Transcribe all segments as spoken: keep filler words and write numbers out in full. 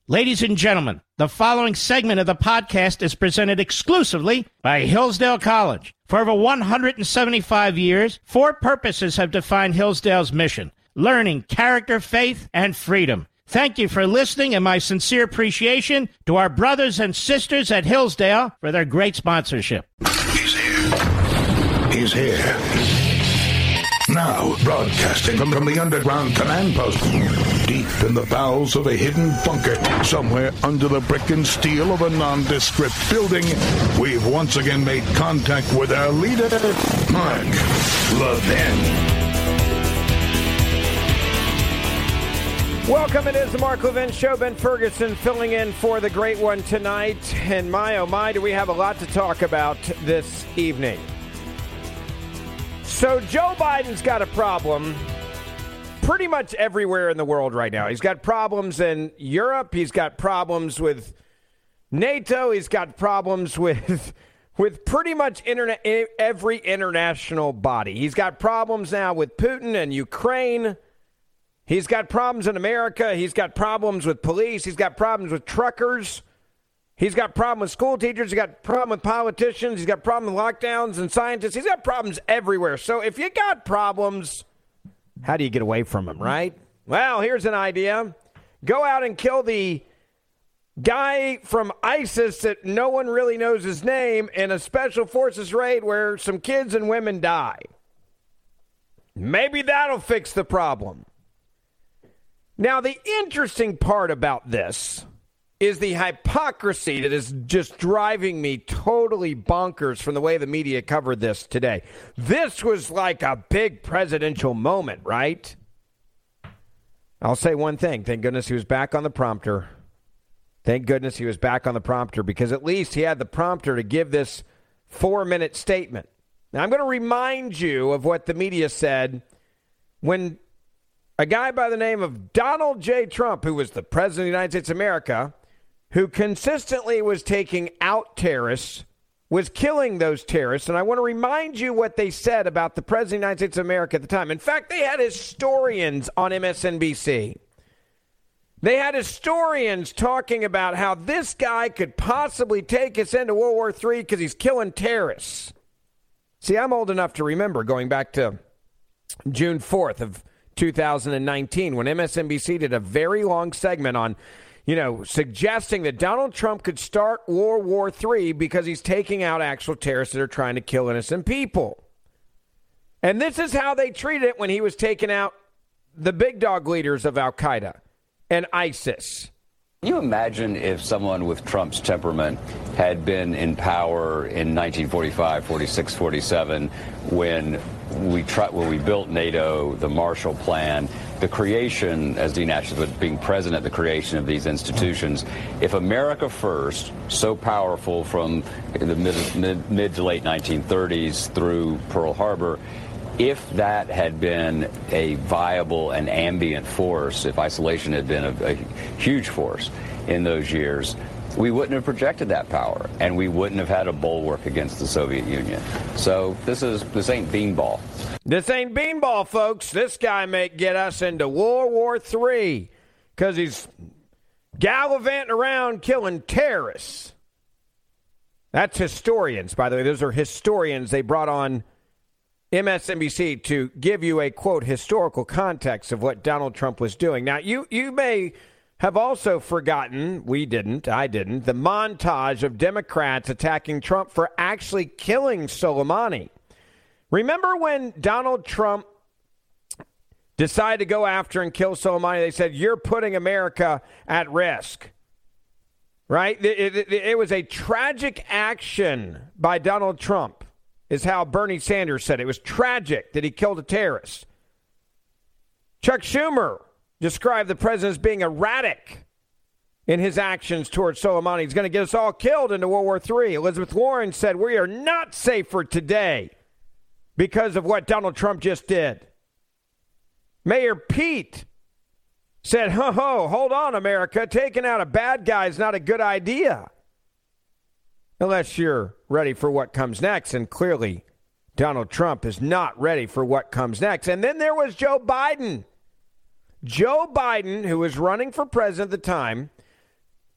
Ladies and gentlemen, the following segment of the podcast is presented exclusively by Hillsdale College. For over one hundred seventy-five years, four purposes have defined Hillsdale's mission: learning, character, faith, and freedom. Thank you for listening, and my sincere appreciation to our brothers and sisters at Hillsdale for their great sponsorship. He's here. He's here. Now, broadcasting from, from the underground command post, deep in the bowels of a hidden bunker, somewhere under the brick and steel of a nondescript building, we've once again made contact with our leader, Mark Levin. Welcome, it is the Mark Levin Show. Ben Ferguson filling in for the great one tonight. And my, oh my, do we have a lot to talk about this evening. So Joe Biden's got a problem pretty much everywhere in the world right now. He's got problems in Europe. He's got problems with NATO. He's got problems with with pretty much internet, every international body. He's got problems now with Putin and Ukraine. He's got problems in America. He's got problems with police. He's got problems with truckers. He's got problems with school teachers. He's got problems with politicians. He's got problems with lockdowns and scientists. He's got problems everywhere. So if you got problems, how do you get away from them, right? Well, here's an idea. Go out and kill the guy from ISIS that no one really knows his name in a special forces raid where some kids and women die. Maybe that'll fix the problem. Now, the interesting part about this is the hypocrisy that is just driving me totally bonkers from the way the media covered this today. This was like a big presidential moment, right? I'll say one thing. Thank goodness he was back on the prompter. Thank goodness he was back on the prompter, because at least he had the prompter to give this four-minute statement. Now, I'm going to remind you of what the media said when a guy by the name of Donald J. Trump, who was the president of the United States of America, who consistently was taking out terrorists, was killing those terrorists. And I want to remind you what they said about the president of the United States of America at the time. In fact, they had historians on M S N B C. They had historians talking about how this guy could possibly take us into World War Three because he's killing terrorists. See, I'm old enough to remember going back to June fourth of two thousand nineteen when M S N B C did a very long segment on, you know, suggesting that Donald Trump could start World War Three because he's taking out actual terrorists that are trying to kill innocent people. And this is how they treated it when he was taking out the big dog leaders of Al-Qaeda and ISIS. Can you imagine if someone with Trump's temperament had been in power in nineteen forty-five, forty-six, forty-seven when we tried, when we built NATO, the Marshall Plan, the creation, as Dean Ash was being president, the creation of these institutions. If America First, so powerful from the mid, mid, mid to late nineteen thirties through Pearl Harbor, if that had been a viable and ambient force, if isolation had been a, a huge force in those years, we wouldn't have projected that power, and we wouldn't have had a bulwark against the Soviet Union. So this is this ain't beanball. This ain't beanball, folks. This guy may get us into World War Three because he's gallivanting around killing terrorists. That's historians, by the way. Those are historians they brought on M S N B C to give you a, quote, historical context of what Donald Trump was doing. Now, you, you may have also forgotten, we didn't, I didn't, the montage of Democrats attacking Trump for actually killing Soleimani. Remember when Donald Trump decided to go after and kill Soleimani? They said, you're putting America at risk. Right? It, it, it was a tragic action by Donald Trump, is how Bernie Sanders said it. It was tragic that he killed a terrorist. Chuck Schumer described the president as being erratic in his actions towards Soleimani. He's going to get us all killed into World War Three. Elizabeth Warren said, we are not safer today because of what Donald Trump just did. Mayor Pete said, ho, ho, hold on, America. Taking out a bad guy is not a good idea. Unless you're ready for what comes next. And clearly, Donald Trump is not ready for what comes next. And then there was Joe Biden. Joe Biden, who was running for president at the time,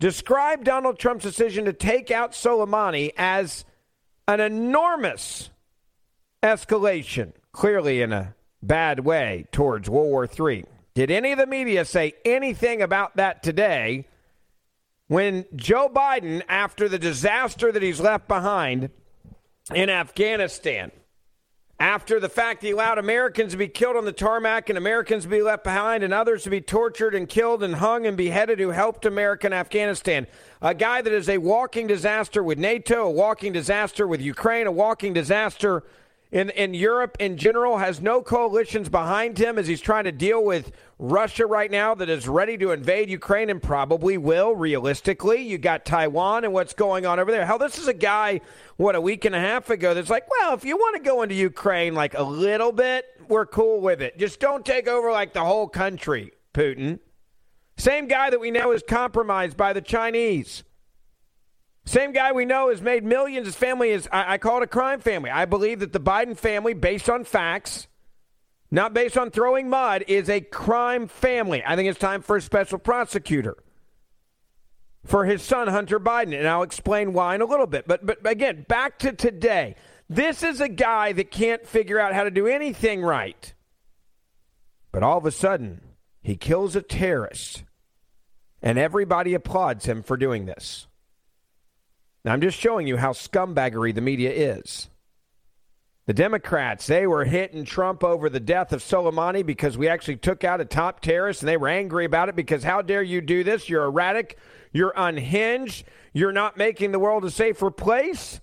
described Donald Trump's decision to take out Soleimani as an enormous escalation, clearly in a bad way, towards World War Three. Did any of the media say anything about that today when Joe Biden, after the disaster that he's left behind in Afghanistan, after the fact he allowed Americans to be killed on the tarmac and Americans to be left behind and others to be tortured and killed and hung and beheaded who helped America in Afghanistan, a guy that is a walking disaster with NATO, a walking disaster with Ukraine, a walking disaster in, in Europe in general, has no coalitions behind him as he's trying to deal with Russia right now that is ready to invade Ukraine and probably will, realistically. You got Taiwan and what's going on over there. Hell, this is a guy, what, a week and a half ago that's like, well, if you want to go into Ukraine like a little bit, we're cool with it. Just don't take over like the whole country, Putin. Same guy that we know is compromised by the Chinese. Same guy we know has made millions. His family is, I, I call it a crime family. I believe that the Biden family, based on facts, not based on throwing mud, is a crime family. I think it's time for a special prosecutor for his son, Hunter Biden, and I'll explain why in a little bit. But, but again, back to today. This is a guy that can't figure out how to do anything right. But all of a sudden, he kills a terrorist, and everybody applauds him for doing this. Now, I'm just showing you how scumbaggery the media is. The Democrats, they were hitting Trump over the death of Soleimani because we actually took out a top terrorist, and they were angry about it because how dare you do this? You're erratic. You're unhinged. You're not making the world a safer place.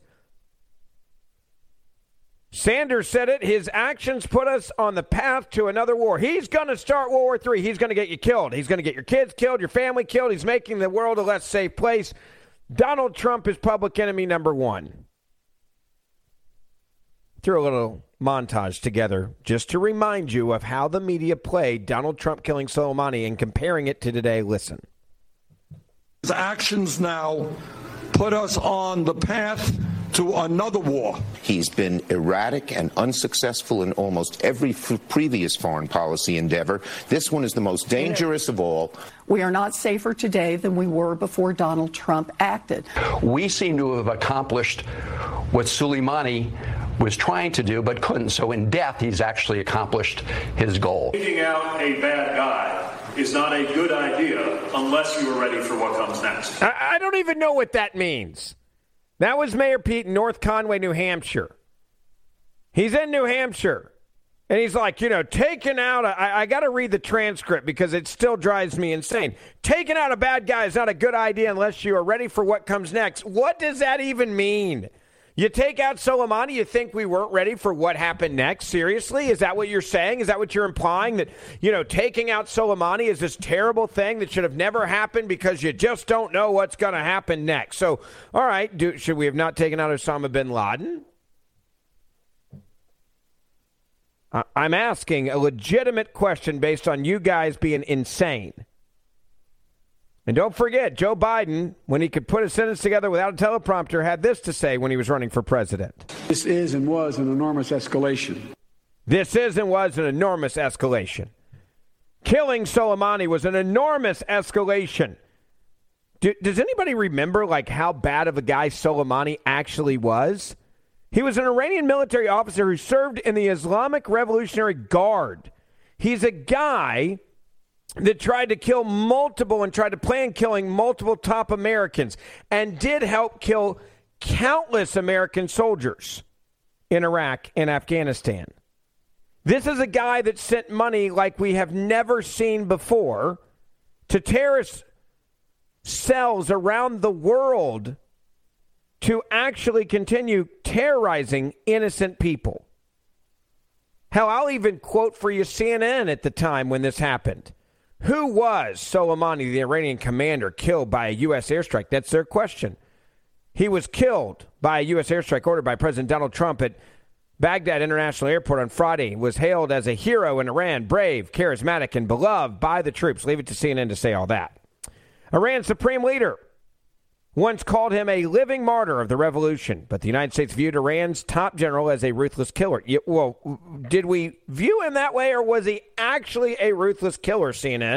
Sanders said it. His actions put us on the path to another war. He's going to start World War Three. He's going to get you killed. He's going to get your kids killed, your family killed. He's making the world a less safe place. Donald Trump is public enemy number one. Threw a little montage together just to remind you of how the media played Donald Trump killing Soleimani and comparing it to today. Listen. His actions now put us on the path to another war. He's been erratic and unsuccessful in almost every f- previous foreign policy endeavor. This one is the most dangerous of all. We are not safer today than we were before Donald Trump acted. We seem to have accomplished what Soleimani was trying to do but couldn't. So in death, he's actually accomplished his goal. Taking out a bad guy is not a good idea unless you are ready for what comes next. I, I don't even know what that means. That was Mayor Pete in North Conway, New Hampshire. He's in New Hampshire. And he's like, you know, taking out, a, I, I got to read the transcript because it still drives me insane. Taking out a bad guy is not a good idea unless you are ready for what comes next. What does that even mean? You take out Soleimani, you think we weren't ready for what happened next? Seriously? Is that what you're saying? Is that what you're implying? That, you know, taking out Soleimani is this terrible thing that should have never happened because you just don't know what's going to happen next. So, all right, do, should we have not taken out Osama bin Laden? I, I'm asking a legitimate question based on you guys being insane. And don't forget, Joe Biden, when he could put a sentence together without a teleprompter, had this to say when he was running for president. This is and was an enormous escalation. This is and was an enormous escalation. Killing Soleimani was an enormous escalation. Do, does anybody remember, like, how bad of a guy Soleimani actually was? He was an Iranian military officer who served in the Islamic Revolutionary Guard. He's a guy that tried to kill multiple and tried to plan killing multiple top Americans and did help kill countless American soldiers in Iraq and Afghanistan. This is a guy that sent money like we have never seen before to terrorist cells around the world to actually continue terrorizing innocent people. Hell, I'll even quote for you C N N at the time when this happened. Who was Soleimani, the Iranian commander, killed by a U S airstrike? That's their question. He was killed by a U S airstrike ordered by President Donald Trump at Baghdad International Airport on Friday. He was hailed as a hero in Iran, brave, charismatic, and beloved by the troops. Leave it to C N N to say all that. Iran's supreme leader once called him a living martyr of the revolution, but the United States viewed Iran's top general as a ruthless killer. Well, did we view him that way, or was he actually a ruthless killer, C N N?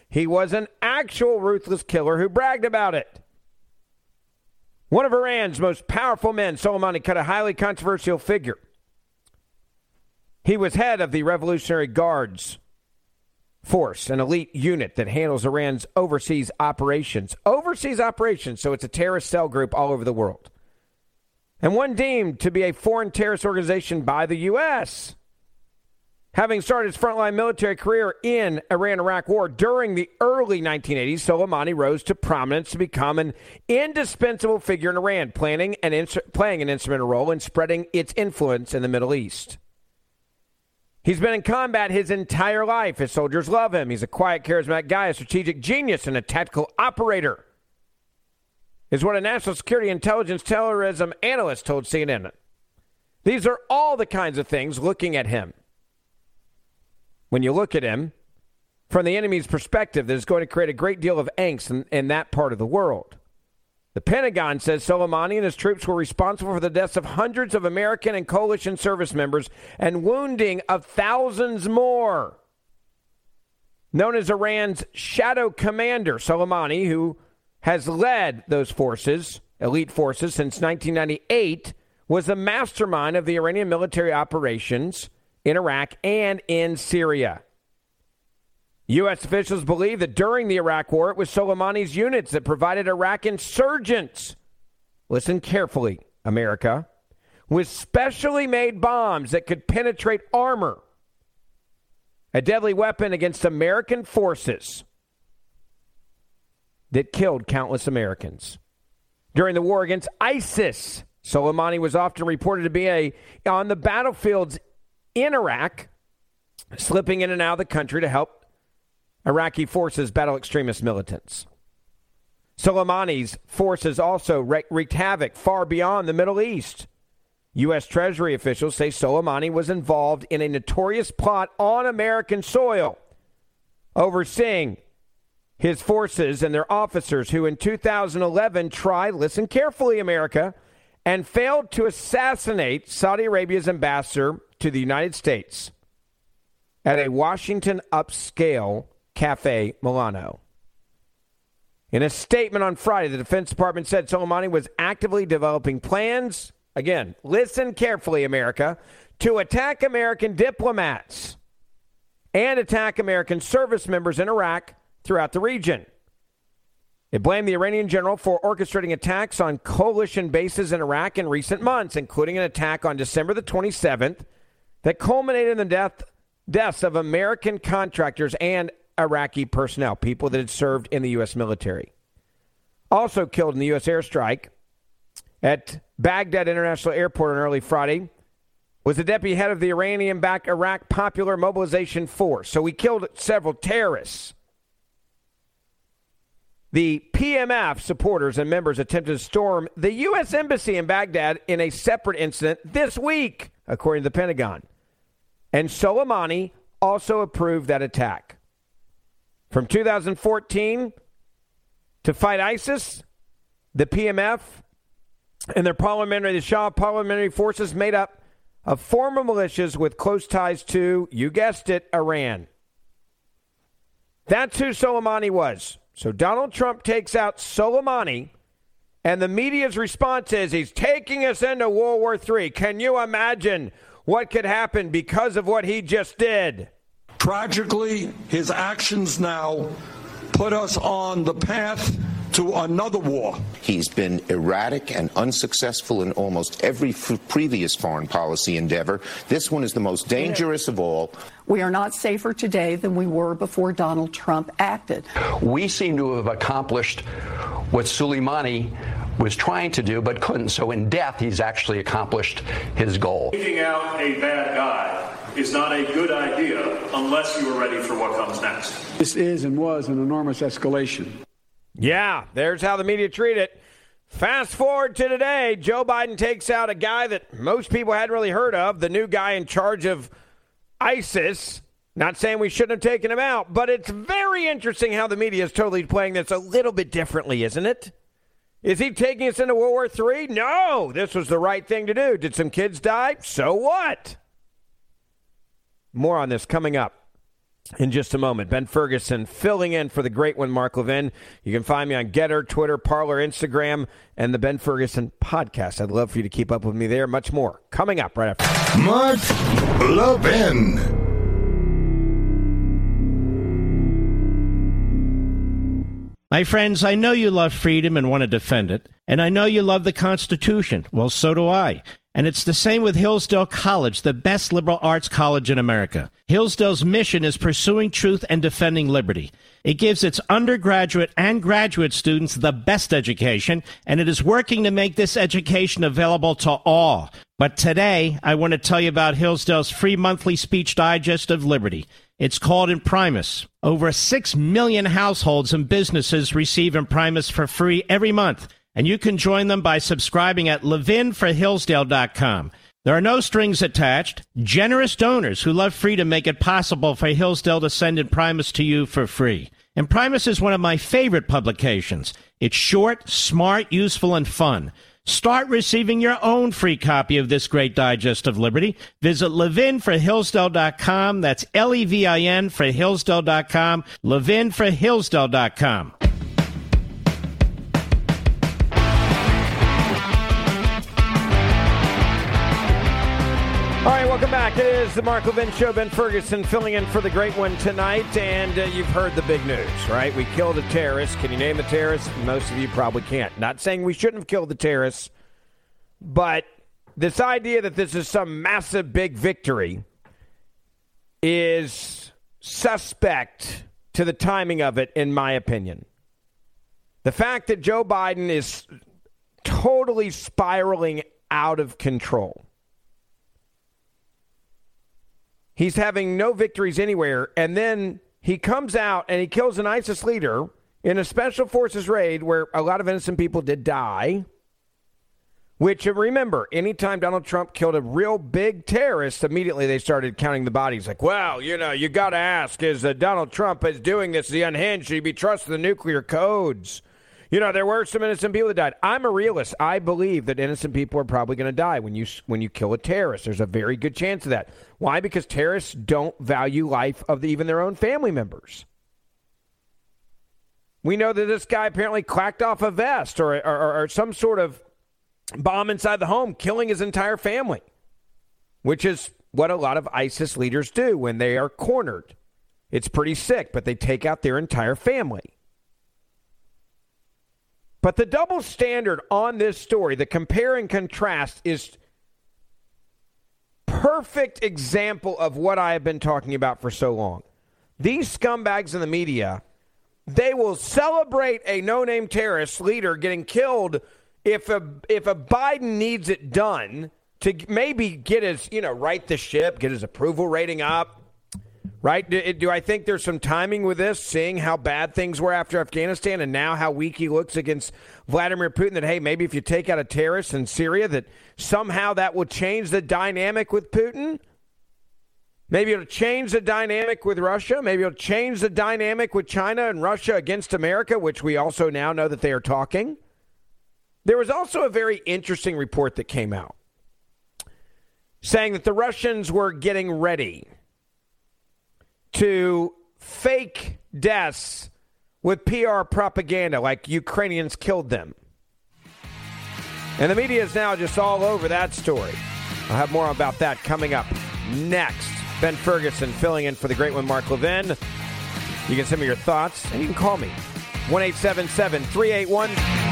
He was an actual ruthless killer who bragged about it. One of Iran's most powerful men, Soleimani, cut a highly controversial figure. He was head of the Revolutionary Guards Force, an elite unit that handles Iran's overseas operations. Overseas operations, so it's a terrorist cell group all over the world. And one deemed to be a foreign terrorist organization by the U S Having started his frontline military career in Iran-Iraq war during the early nineteen eighties, Soleimani rose to prominence to become an indispensable figure in Iran, planning and ins- playing an instrumental role in spreading its influence in the Middle East. He's been in combat his entire life. His soldiers love him. He's a quiet, charismatic guy, a strategic genius, and a tactical operator, is what a national security intelligence terrorism analyst told C N N. These are all the kinds of things looking at him. When you look at him from the enemy's perspective, that is going to create a great deal of angst in, in that part of the world. The Pentagon says Soleimani and his troops were responsible for the deaths of hundreds of American and coalition service members and wounding of thousands more. Known as Iran's shadow commander, Soleimani, who has led those forces, elite forces, since nineteen ninety-eight, was the mastermind of the Iranian military operations in Iraq and in Syria. U S officials believe that during the Iraq war, it was Soleimani's units that provided Iraq insurgents, listen carefully, America, with specially made bombs that could penetrate armor, a deadly weapon against American forces that killed countless Americans. During the war against ISIS, Soleimani was often reported to be a, on the battlefields in Iraq, slipping in and out of the country to help Iraqi forces battle extremist militants. Soleimani's forces also wreaked havoc far beyond the Middle East. U S. Treasury officials say Soleimani was involved in a notorious plot on American soil, overseeing his forces and their officers who in two thousand eleven tried, listen carefully, America, and failed to assassinate Saudi Arabia's ambassador to the United States at a Washington upscale Cafe Milano. In a statement on Friday, the Defense Department said Soleimani was actively developing plans, again, listen carefully, America, to attack American diplomats and attack American service members in Iraq throughout the region. It blamed the Iranian general for orchestrating attacks on coalition bases in Iraq in recent months, including an attack on December the twenty-seventh that culminated in the death, deaths of American contractors and Iraqi personnel, people that had served in the U S military. Also killed in the U S airstrike at Baghdad International Airport on early Friday was the deputy head of the Iranian-backed Iraq Popular Mobilization Force. So we killed several terrorists. The P M F supporters and members attempted to storm the U S embassy in Baghdad in a separate incident this week, according to the Pentagon. And Soleimani also approved that attack. From two thousand fourteen to fight ISIS, the P M F and their parliamentary, the Shah parliamentary forces made up of former militias with close ties to, you guessed it, Iran. That's who Soleimani was. So Donald Trump takes out Soleimani, and the media's response is he's taking us into World War Three. Can you imagine what could happen because of what he just did? Tragically, his actions now put us on the path to another war. He's been erratic and unsuccessful in almost every f- previous foreign policy endeavor. This one is the most dangerous of all. We are not safer today than we were before Donald Trump acted. We seem to have accomplished what Soleimani was trying to do but couldn't. So in death, he's actually accomplished his goal. Taking out a bad guy is not a good idea unless you are ready for what comes next. This is and was an enormous escalation. Yeah, there's how the media treat it. Fast forward to today, Joe Biden takes out a guy that most people hadn't really heard of, the new guy in charge of ISIS. Not saying we shouldn't have taken him out, but it's very interesting how the media is totally playing this a little bit differently, isn't it? Is he taking us into World War Three? No, this was the right thing to do. Did some kids die? So what? More on this coming up. in just a moment. Ben Ferguson filling in for the great one, Mark Levin. You can find me on Getter, Twitter, Parler, Instagram, and the Ben Ferguson podcast. I'd love for you to keep up with me there. Much more coming up right after. Mark Levin. My friends, I know you love freedom and want to defend it, and I know you love the Constitution. Well, so do I. And it's the same with Hillsdale College, the best liberal arts college in America. Hillsdale's mission is pursuing truth and defending liberty. It gives its undergraduate and graduate students the best education, and it is working to make this education available to all. But today, I want to tell you about Hillsdale's free monthly speech digest of liberty. It's called Imprimis. Over six million households and businesses receive Imprimis for free every month, and you can join them by subscribing at levin for hillsdale dot com. There are no strings attached. Generous donors who love freedom make it possible for Hillsdale to send Imprimis to you for free. Imprimis is one of my favorite publications. It's short, smart, useful, and fun. Start receiving your own free copy of this great digest of liberty. Visit levin for hillsdale dot com. That's L E V I N for hillsdale dot com. levin for hillsdale dot com. All right, welcome back. It is the Mark Levin Show. Ben Ferguson filling in for the great one tonight. And uh, you've heard the big news, right? We killed a terrorist. Can you name the terrorist? Most of you probably can't. Not saying we shouldn't have killed the terrorists, but this idea that this is some massive big victory is suspect to the timing of it, in my opinion. The fact that Joe Biden is totally spiraling out of control. He's having no victories anywhere, and then he comes out and he kills an ISIS leader in a special forces raid where a lot of innocent people did die, which, remember, anytime Donald Trump killed a real big terrorist, immediately they started counting the bodies. Like, well, you know, you got to ask, is uh, Donald Trump is doing this? Is he unhinged? Should he be trusting the nuclear codes? You know, there were some innocent people that died. I'm a realist. I believe that innocent people are probably going to die when you when you kill a terrorist. There's a very good chance of that. Why? Because terrorists don't value life of the, even their own family members. We know that this guy apparently clacked off a vest or, or, or some sort of bomb inside the home, killing his entire family, which is what a lot of ISIS leaders do when they are cornered. It's pretty sick, but they take out their entire family. But the double standard on this story, the compare and contrast, is perfect example of what I have been talking about for so long. These scumbags in the media, they will celebrate a no-name terrorist leader getting killed if a if a Biden needs it done to maybe get his, you know, right the ship, get his approval rating up. Right? Do, do I think there's some timing with this, seeing how bad things were after Afghanistan and now how weak he looks against Vladimir Putin, that, hey, maybe if you take out a terrorist in Syria, that somehow that will change the dynamic with Putin? Maybe it'll change the dynamic with Russia. Maybe it'll change the dynamic with China and Russia against America, which we also now know that they are talking. There was also a very interesting report that came out saying that the Russians were getting ready to fake deaths with P R propaganda, like Ukrainians killed them. And the media is now just all over that story. I'll have more about that coming up next. Ben Ferguson filling in for the great one, Mark Levin. You can send me your thoughts, and you can call me. one eight seven seven, three eight one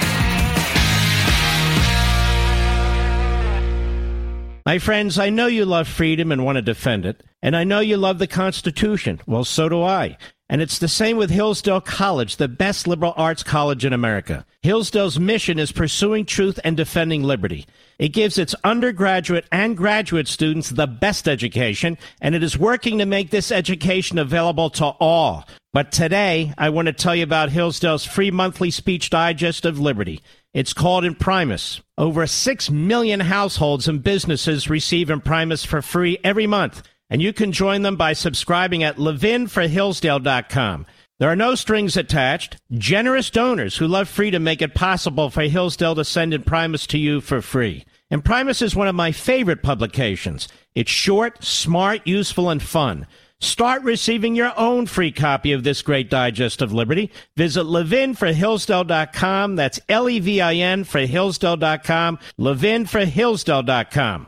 My friends, I know you love freedom and want to defend it, and I know you love the Constitution. Well, so do I. And it's the same with Hillsdale College, the best liberal arts college in America. Hillsdale's mission is pursuing truth and defending liberty. It gives its undergraduate and graduate students the best education, and it is working to make this education available to all. But today, I want to tell you about Hillsdale's free monthly speech digest of liberty. It's called Imprimis. Over six million households and businesses receive Imprimis for free every month, and you can join them by subscribing at levin for hillsdale dot com. There are no strings attached. Generous donors who love freedom make it possible for Hillsdale to send Imprimis to you for free. Imprimis is one of my favorite publications. It's short, smart, useful, and fun. Start receiving your own free copy of this great digest of liberty. Visit Levin for Hillsdale dot com. That's L E V I N for Hillsdale dot com. Levin for Hillsdale dot com.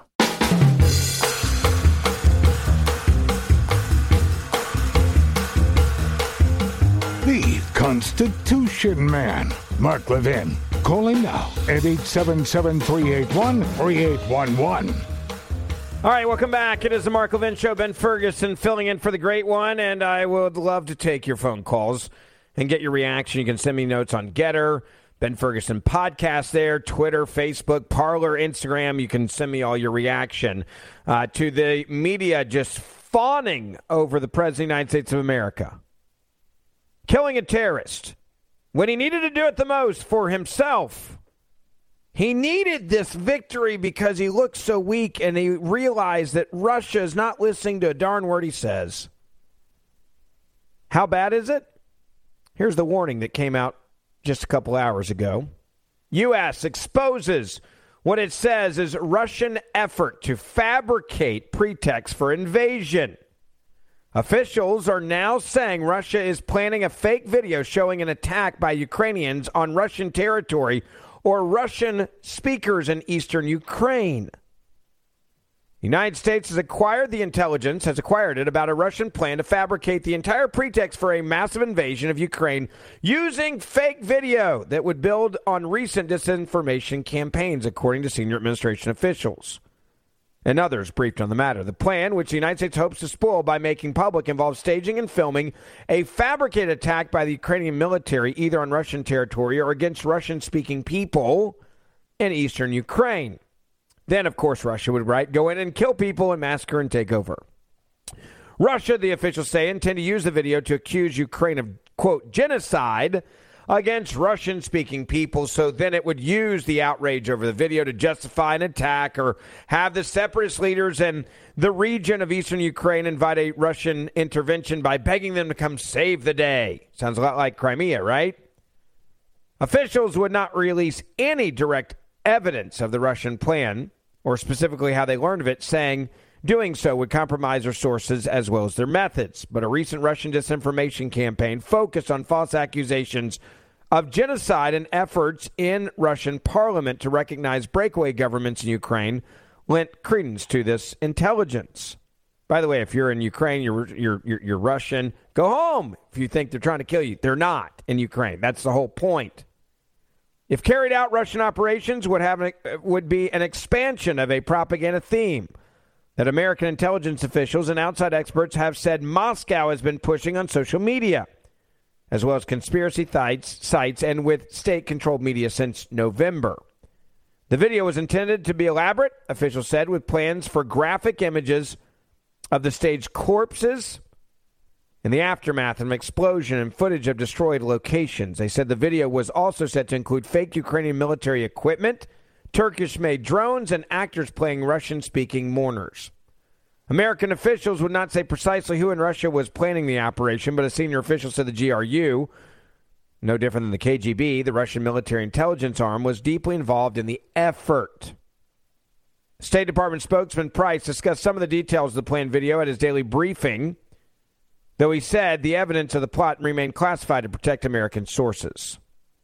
The Constitution Man, Mark Levin. Call him now at eight seven seven, three eight one, three eight one one. All right, welcome back. It is the Mark Levin Show. Ben Ferguson filling in for the great one, and I would love to take your phone calls and get your reaction. You can send me notes on Getter, Ben Ferguson podcast there, Twitter, Facebook, Parler, Instagram. You can send me all your reaction uh, to the media just fawning over the President of the United States of America. Killing a terrorist when he needed to do it the most for himself. He needed this victory because he looked so weak, and he realized that Russia is not listening to a darn word he says. How bad is it? Here's the warning that came out just a couple hours ago. U S exposes what it says is Russian effort to fabricate pretext for invasion. Officials are now saying Russia is planning a fake video showing an attack by Ukrainians on Russian territory or Russian speakers in eastern Ukraine. The United States has acquired the intelligence, has acquired it about a Russian plan to fabricate the entire pretext for a massive invasion of Ukraine using fake video that would build on recent disinformation campaigns, according to senior administration officials and others briefed on the matter. The plan, which the United States hopes to spoil by making public, involves staging and filming a fabricated attack by the Ukrainian military, either on Russian territory or against Russian-speaking people in eastern Ukraine. Then, of course, Russia would, right, go in and kill people and massacre and take over. Russia, the officials say, intend to use the video to accuse Ukraine of, quote, genocide against Russian-speaking people, so then it would use the outrage over the video to justify an attack or have the separatist leaders in the region of eastern Ukraine invite a Russian intervention by begging them to come save the day. Sounds a lot like Crimea, right? Officials would not release any direct evidence of the Russian plan, or specifically how they learned of it, saying doing so would compromise their sources as well as their methods. But a recent Russian disinformation campaign focused on false accusations of genocide and efforts in Russian parliament to recognize breakaway governments in Ukraine lent credence to this intelligence. By the way, if you're in Ukraine, you're, you're, you're, you're Russian, go home if you think they're trying to kill you. They're not in Ukraine. That's the whole point. If carried out, Russian operations would have an, would be an expansion of a propaganda theme that American intelligence officials and outside experts have said Moscow has been pushing on social media, as well as conspiracy sites, sites and with state-controlled media since November. The video was intended to be elaborate, officials said, with plans for graphic images of the staged corpses in the aftermath of an explosion and footage of destroyed locations. They said the video was also set to include fake Ukrainian military equipment, Turkish-made drones, and actors playing Russian-speaking mourners. American officials would not say precisely who in Russia was planning the operation, but a senior official said the G R U, no different than the K G B, the Russian military intelligence arm, was deeply involved in the effort. State Department spokesman Price discussed some of the details of the planned video at his daily briefing, though he said the evidence of the plot remained classified to protect American sources.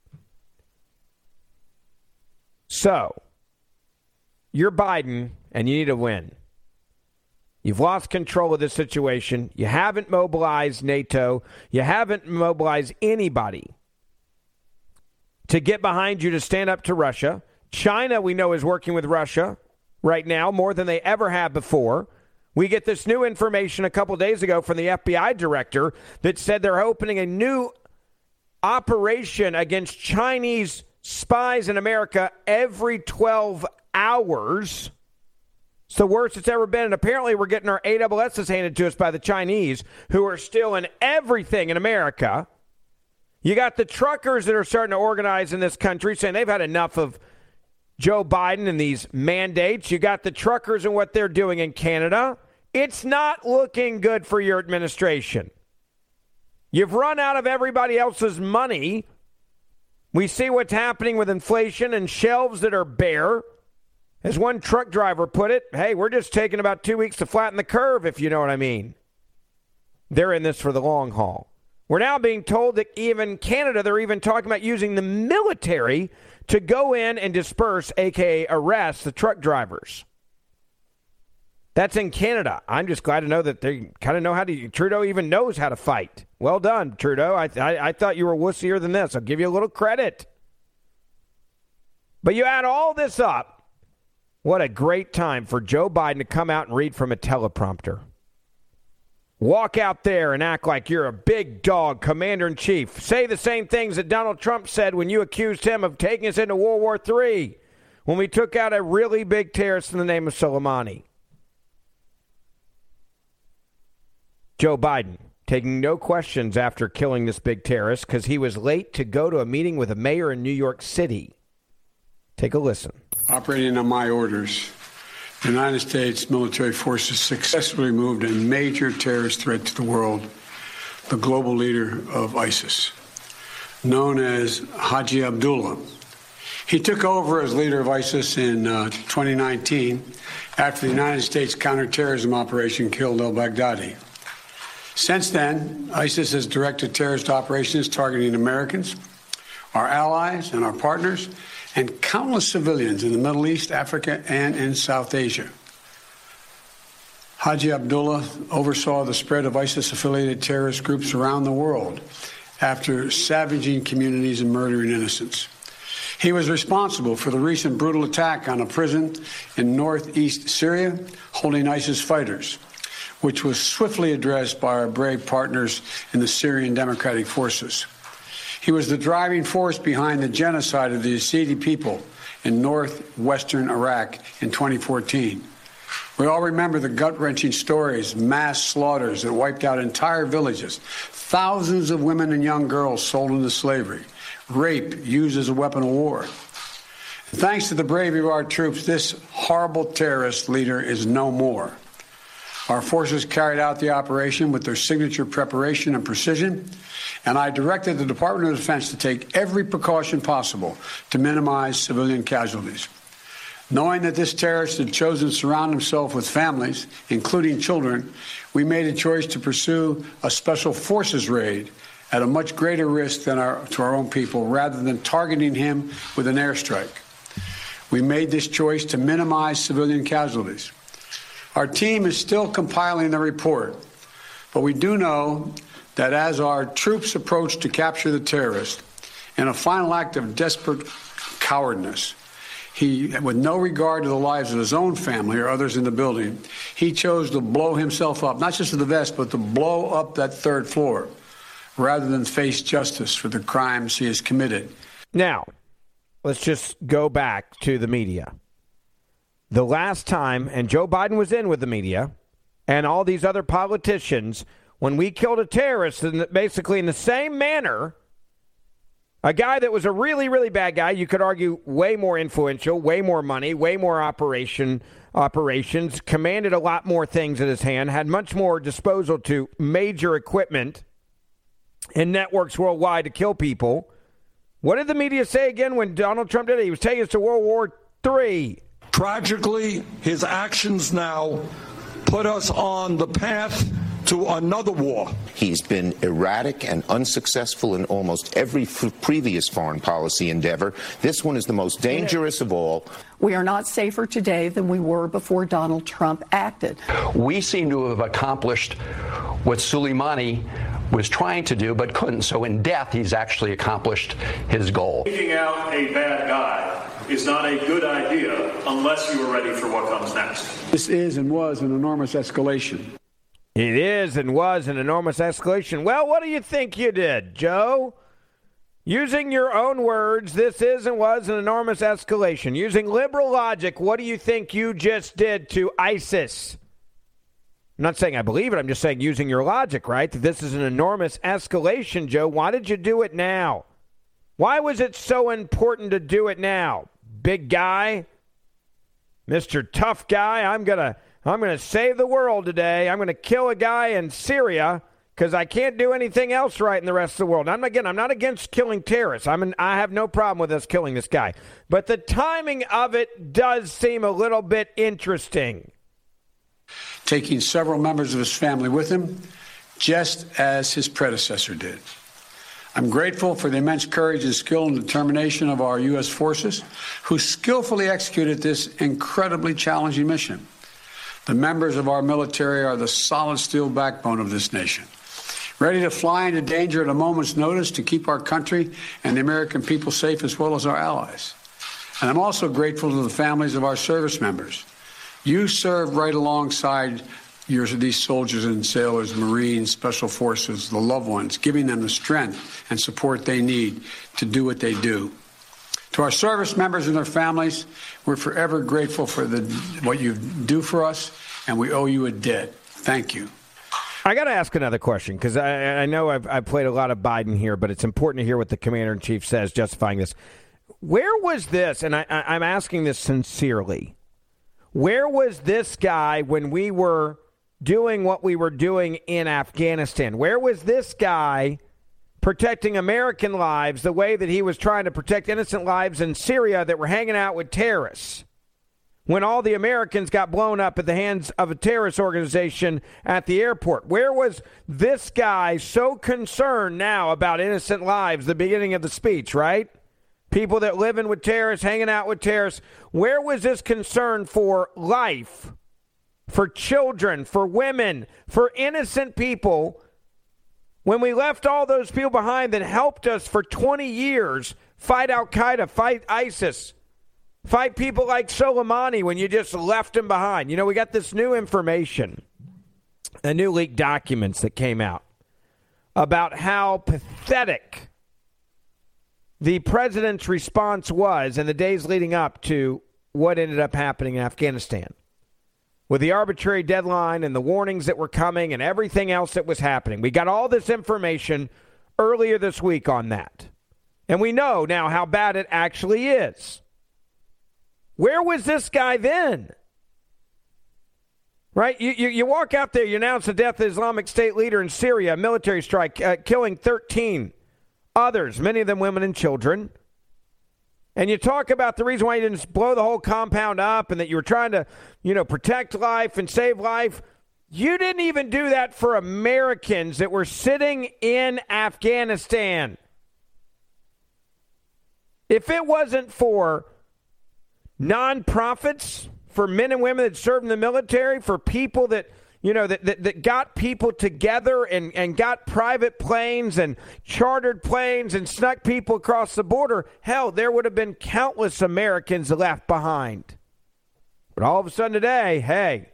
So, you're Biden, and you need to win. You've lost control of this situation. You haven't mobilized NATO. You haven't mobilized anybody to get behind you to stand up to Russia. China, we know, is working with Russia right now more than they ever have before. We get this new information a couple days ago from the F B I director that said they're opening a new operation against Chinese spies in America every twelve hours. It's the worst it's ever been. And apparently we're getting our A S S handed to us by the Chinese, who are still in everything in America. You got the truckers that are starting to organize in this country, saying they've had enough of Joe Biden and these mandates. You got the truckers and what they're doing in Canada. It's not looking good for your administration. You've run out of everybody else's money. We see what's happening with inflation and shelves that are bare. As one truck driver put it, hey, we're just taking about two weeks to flatten the curve, if you know what I mean. they're in this for the long haul. We're now being told that even Canada, they're even talking about using the military to go in and disperse, a k a arrest, the truck drivers. That's in Canada. I'm just glad to know that they kind of know how to, Trudeau even knows how to fight. Well done, Trudeau. I, I, I thought you were wussier than this. I'll give you a little credit. But you add all this up, what a great time for Joe Biden to come out and read from a teleprompter. Walk out there and act like you're a big dog, commander-in-chief. Say the same things that Donald Trump said when you accused him of taking us into World War Three, when we took out a really big terrorist in the name of Soleimani. Joe Biden taking no questions after killing this big terrorist because he was late to go to a meeting with a mayor in New York City. Take a listen. Operating on my orders, the United States military forces successfully moved a major terrorist threat to the world, the global leader of ISIS, known as Haji Abdullah. He took over as leader of ISIS in uh, twenty nineteen after the United States counterterrorism operation killed al-Baghdadi. Since then, ISIS has directed terrorist operations targeting Americans, our allies, and our partners, and countless civilians in the Middle East, Africa, and in South Asia. Haji Abdullah oversaw the spread of ISIS-affiliated terrorist groups around the world after savaging communities and murdering innocents. He was responsible for the recent brutal attack on a prison in northeast Syria holding ISIS fighters, which was swiftly addressed by our brave partners in the Syrian Democratic Forces. He was the driving force behind the genocide of the Yazidi people in northwestern Iraq in twenty fourteen. We all remember the gut-wrenching stories, mass slaughters that wiped out entire villages, thousands of women and young girls sold into slavery, rape used as a weapon of war. Thanks to the bravery of our troops, this horrible terrorist leader is no more. Our forces carried out the operation with their signature preparation and precision, and I directed the Department of Defense to take every precaution possible to minimize civilian casualties. Knowing that this terrorist had chosen to surround himself with families, including children, we made a choice to pursue a special forces raid at a much greater risk than our, to our own people, rather than targeting him with an airstrike. We made this choice to minimize civilian casualties. Our team is still compiling the report, but we do know that as our troops approach to capture the terrorist, in a final act of desperate cowardness, he, with no regard to the lives of his own family or others in the building, he chose to blow himself up, not just to the vest, but to blow up that third floor, rather than face justice for the crimes he has committed. Now, let's just go back to the media. The last time, and Joe Biden was in with the media, and all these other politicians, when we killed a terrorist, in the, basically in the same manner, a guy that was a really, really bad guy, you could argue way more influential, way more money, way more operation operations, commanded a lot more things in his hand, had much more disposal to major equipment and networks worldwide to kill people. What did the media say again when Donald Trump did it? He was taking us to World War Three. Tragically, his actions now put us on the path to another war. He's been erratic and unsuccessful in almost every f- previous foreign policy endeavor. This one is the most dangerous of all. We are not safer today than we were before Donald Trump acted. We seem to have accomplished what Soleimani was trying to do but couldn't. So in death, he's actually accomplished his goal. Taking out a bad guy is not a good idea unless you are ready for what comes next. This is and was an enormous escalation. It is and was an enormous escalation. Well, what do you think you did, Joe? Using your own words, this is and was an enormous escalation. Using liberal logic, what do you think you just did to ISIS? I'm not saying I believe it. I'm just saying using your logic, right? That this is an enormous escalation, Joe. Why did you do it now? Why was it so important to do it now? Big guy, Mister Tough Guy, I'm going to I'm going to save the world today. I'm going to kill a guy in Syria because I can't do anything else right in the rest of the world. I'm again, I'm not against killing terrorists. I'm an, I have no problem with us killing this guy. But the timing of it does seem a little bit interesting. Taking several members of his family with him, just as his predecessor did. I'm grateful for the immense courage and skill and determination of our U S forces, who skillfully executed this incredibly challenging mission. The members of our military are the solid steel backbone of this nation, ready to fly into danger at a moment's notice to keep our country and the American people safe, as well as our allies. And I'm also grateful to the families of our service members. You served right alongside your, these soldiers and sailors, Marines, Special Forces, the loved ones, giving them the strength and support they need to do what they do. To our service members and their families, we're forever grateful for the, what you do for us, and we owe you a debt. Thank you. I got to ask another question, because I, I know I've, I've played a lot of Biden here, but it's important to hear what the commander-in-chief says justifying this. Where was this, and I, I, I'm asking this sincerely, where was this guy when we were doing what we were doing in Afghanistan? Where was this guy protecting American lives the way that he was trying to protect innocent lives in Syria that were hanging out with terrorists, when all the Americans got blown up at the hands of a terrorist organization at the airport? Where was this guy so concerned now about innocent lives, the beginning of the speech, right? People that live in with terrorists, hanging out with terrorists. Where was this concern for life, for children, for women, for innocent people, when we left all those people behind that helped us for twenty years fight Al-Qaeda, fight ISIS, fight people like Soleimani, when you just left them behind? You know, we got this new information, the new leaked documents that came out about how pathetic the president's response was in the days leading up to what ended up happening in Afghanistan, with the arbitrary deadline and the warnings that were coming and everything else that was happening. We got all this information earlier this week on that. And we know now how bad it actually is. Where was this guy then? Right? You, you, you walk out there, you announce the death of the Islamic State leader in Syria, a military strike, uh, killing thirteen others, many of them women and children. And you talk about the reason why you didn't blow the whole compound up and that you were trying to, you know, protect life and save life. You didn't even do that for Americans that were sitting in Afghanistan. If it wasn't for nonprofits, for men and women that served in the military, for people that, you know, that, that, that got people together and, and got private planes and chartered planes and snuck people across the border, hell, there would have been countless Americans left behind. But all of a sudden today, hey,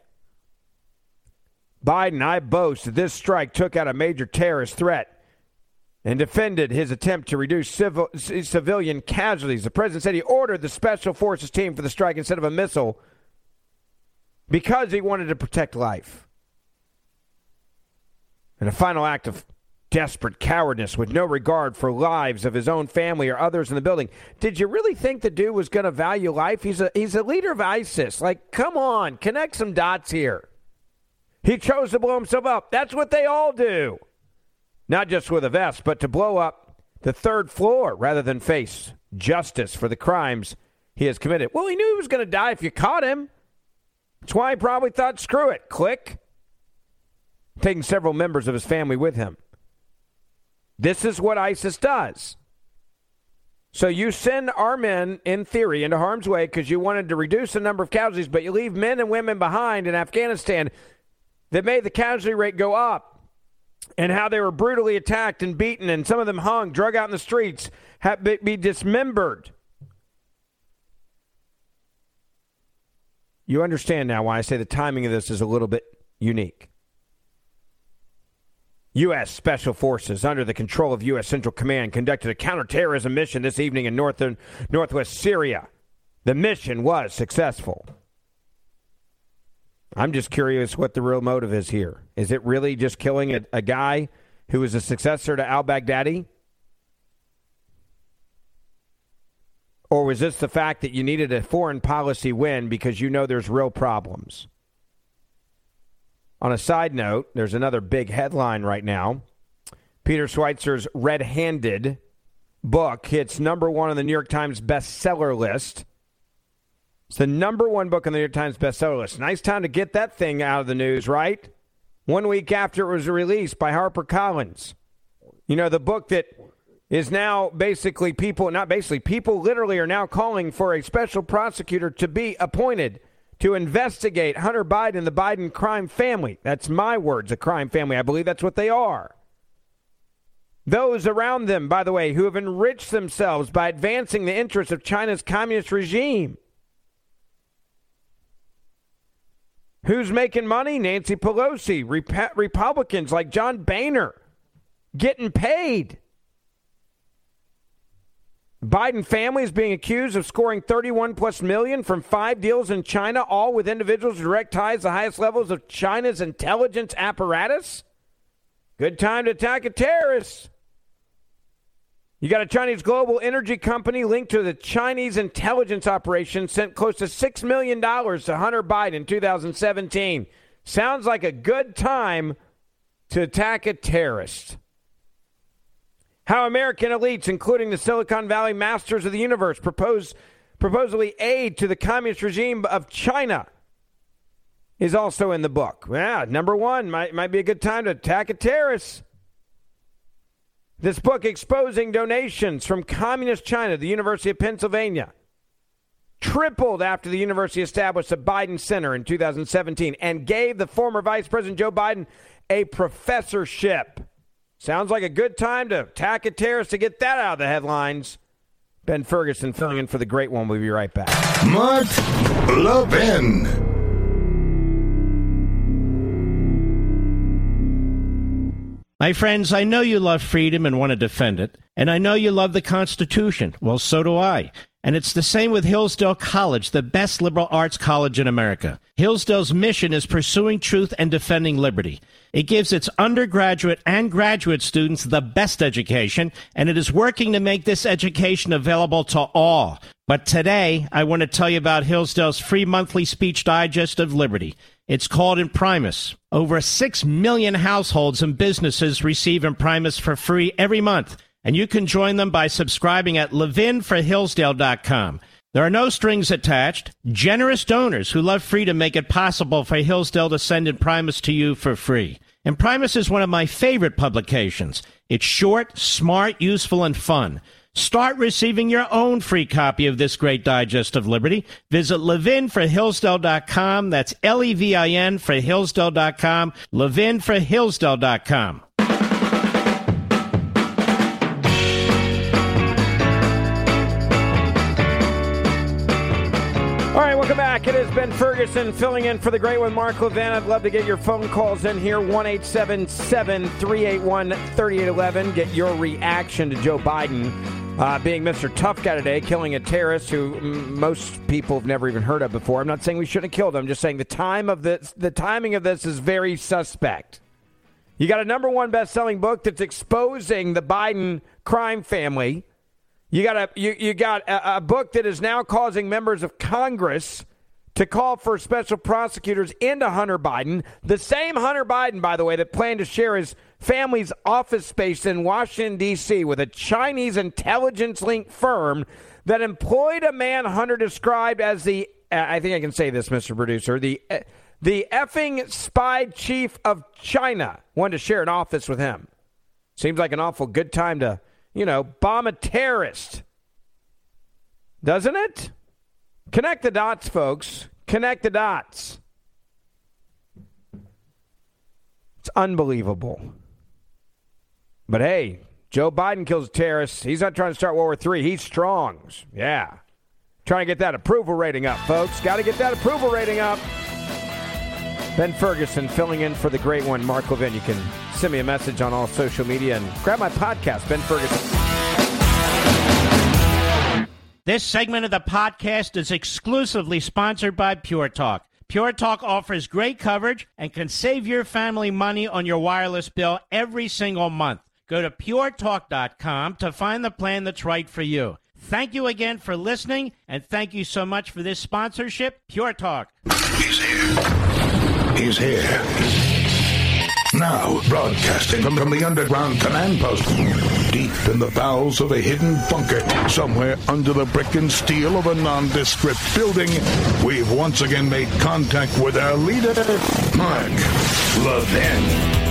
Biden, I boast that this strike took out a major terrorist threat and defended his attempt to reduce civil, c- civilian casualties. The president said he ordered the Special Forces team for the strike instead of a missile because he wanted to protect life. In a final act of desperate cowardice with no regard for lives of his own family or others in the building. Did you really think the dude was going to value life? He's a he's a leader of ISIS. Like, come on, connect some dots here. He chose to blow himself up. That's what they all do. Not just with a vest, but to blow up the third floor rather than face justice for the crimes he has committed. Well, he knew he was going to die if you caught him. That's why he probably thought, screw it, click. Taking several members of his family with him. This is what ISIS does. So you send our men, in theory, into harm's way because you wanted to reduce the number of casualties, but you leave men and women behind in Afghanistan that made the casualty rate go up, and how they were brutally attacked and beaten, and some of them hung, drug out in the streets, have, be, be dismembered. You understand now why I say the timing of this is a little bit unique. U S. Special Forces, under the control of U S. Central Command, conducted a counterterrorism mission this evening in northern northwest Syria. The mission was successful. I'm just curious what the real motive is here. Is it really just killing a, a guy who is a successor to al-Baghdadi? Or was this the fact that you needed a foreign policy win because you know there's real problems? On a side note, there's another big headline right now. Peter Schweizer's Red-Handed book hits number one on the New York Times bestseller list. It's the number one book on the New York Times bestseller list. Nice time to get that thing out of the news, right? one week after it was released by HarperCollins. You know, the book that is now basically people, not basically, people literally are now calling for a special prosecutor to be appointed to investigate Hunter Biden and the Biden crime family. That's my words, a crime family. I believe that's what they are. Those around them, by the way, who have enriched themselves by advancing the interests of China's communist regime. Who's making money? Nancy Pelosi. Rep- Republicans like John Boehner getting paid. Biden family is being accused of scoring thirty-one plus million from five deals in China, all with individuals with direct ties to the highest levels of China's intelligence apparatus. Good time to attack a terrorist. You got a Chinese global energy company linked to the Chinese intelligence operation sent close to six million dollars to Hunter Biden in two thousand seventeen. Sounds like a good time to attack a terrorist. How American elites, including the Silicon Valley masters of the universe, propose supposedly aid to the communist regime of China is also in the book. Yeah, number one, might, might be a good time to attack a terrorist. This book exposing donations from communist China, the University of Pennsylvania, tripled after the university established a Biden Center in two thousand seventeen and gave the former Vice President Joe Biden a professorship. Sounds like a good time to attack a terrorist to get that out of the headlines. Ben Ferguson filling in for the great one. We'll be right back. Mark Levin. My friends, I know you love freedom and want to defend it, and I know you love the Constitution. Well, so do I. And it's the same with Hillsdale College, the best liberal arts college in America. Hillsdale's mission is pursuing truth and defending liberty. It gives its undergraduate and graduate students the best education, and it is working to make this education available to all. But today, I want to tell you about Hillsdale's free monthly speech digest of liberty. It's called Imprimis. Over six million households and businesses receive Imprimis for free every month, and you can join them by subscribing at levin for hillsdale dot com. There are no strings attached. Generous donors who love freedom make it possible for Hillsdale to send Imprimis to you for free. Imprimis is one of my favorite publications. It's short, smart, useful, and fun. Start receiving your own free copy of this great digest of liberty. Visit levin for hillsdale dot com. That's L E V I N for hillsdale dot com. levin for hillsdale dot com. All right, welcome back. It is Ben Ferguson filling in for the great one, Mark Levin. I'd love to get your phone calls in here, one eight seven seven, three eight one, three eight one one. Get your reaction to Joe Biden uh, being Mister Tough Guy today, killing a terrorist who m- most people have never even heard of before. I'm not saying we shouldn't have killed him. I'm just saying the time of this, the timing of this is very suspect. You got a number one best-selling book that's exposing the Biden crime family. You got a you, you got a, a book that is now causing members of Congress to call for special prosecutors into Hunter Biden. The same Hunter Biden, by the way, that planned to share his family's office space in Washington, D C with a Chinese intelligence-linked firm that employed a man Hunter described as the, I think I can say this, Mister Producer, the the effing spy chief of China, wanted to share an office with him. Seems like an awful good time to, you know, bomb a terrorist. Doesn't it? Connect the dots, folks. Connect the dots. It's unbelievable. But hey, Joe Biden kills terrorists. He's not trying to start World War Three. He's strong. Yeah. Trying to get that approval rating up, folks. Got to get that approval rating up. Ben Ferguson filling in for the great one, Mark Levin. You can send me a message on all social media and grab my podcast, Ben Ferguson. This segment of the podcast is exclusively sponsored by Pure Talk. Pure Talk offers great coverage and can save your family money on your wireless bill every single month. Go to pure talk dot com to find the plan that's right for you. Thank you again for listening, and thank you so much for this sponsorship, Pure Talk. He's here. He's here. Now, broadcasting from, from the underground command post, Deep in the bowels of a hidden bunker, somewhere under the brick and steel of a nondescript building, we've once again made contact with our leader, Mark Levin.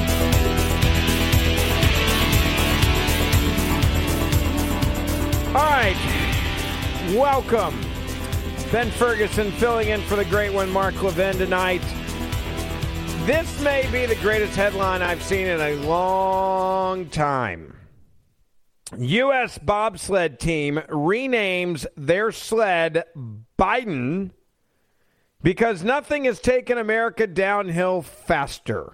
All right, welcome. Ben Ferguson filling in for the great one, Mark Levin, tonight. This may be the greatest headline I've seen in a long time. U S bobsled team renames their sled Biden because nothing has taken America downhill faster.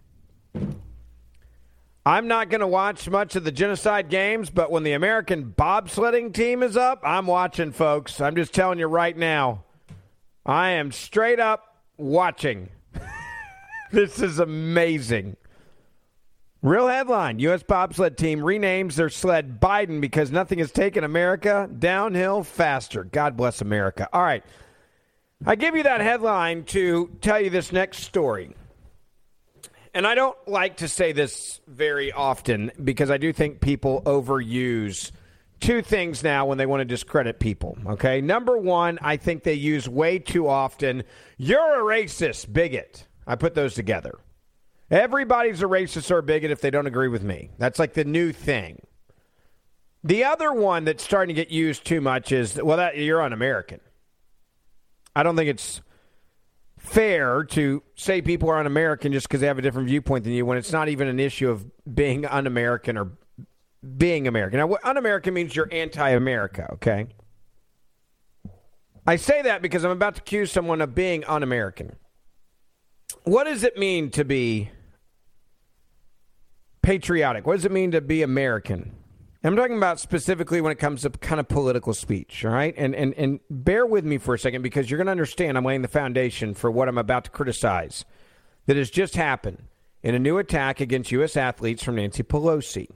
I'm not going to watch much of the genocide games, but when the American bobsledding team is up, I'm watching, folks. I'm just telling you right now. I am straight up watching. This is amazing. Real headline. U S bobsled team renames their sled Biden because nothing has taken America downhill faster. God bless America. All right. I give you that headline to tell you this next story. And I don't like to say this very often because I do think people overuse two things now when they want to discredit people. Okay. Number one, I think they use way too often, you're a racist, bigot. I put those together. Everybody's a racist or a bigot if they don't agree with me. That's like the new thing. The other one that's starting to get used too much is, well, that you're un-American. I don't think it's fair to say people are un-American just because they have a different viewpoint than you when it's not even an issue of being un-American or being American. Now, un-American means you're anti-America, okay? I say that because I'm about to accuse someone of being un-American. What does it mean to be patriotic? What does it mean to be American? I'm talking about specifically when it comes to kind of political speech, all right? And and and bear with me for a second because you're going to understand I'm laying the foundation for what I'm about to criticize that has just happened in a new attack against U S athletes from Nancy Pelosi.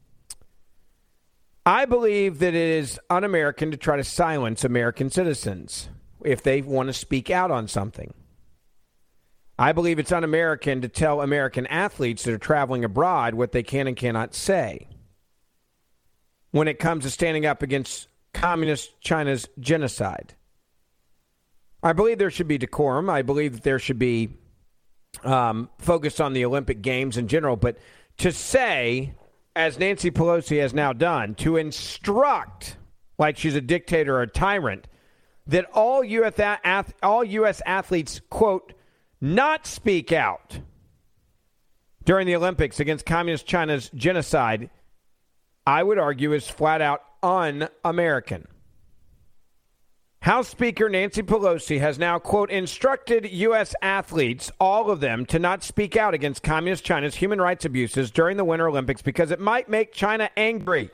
I believe that it is un-American to try to silence American citizens if they want to speak out on something. I believe it's un-American to tell American athletes that are traveling abroad what they can and cannot say when it comes to standing up against communist China's genocide. I believe there should be decorum. I believe that there should be um, focus on the Olympic Games in general. But to say, as Nancy Pelosi has now done, to instruct, like she's a dictator or a tyrant, that all U S, ath- all U S athletes, quote, not speak out during the Olympics against communist China's genocide, I would argue is flat out un-American. House Speaker Nancy Pelosi has now, quote, instructed U S athletes, all of them, to not speak out against communist China's human rights abuses during the Winter Olympics because it might make China angry.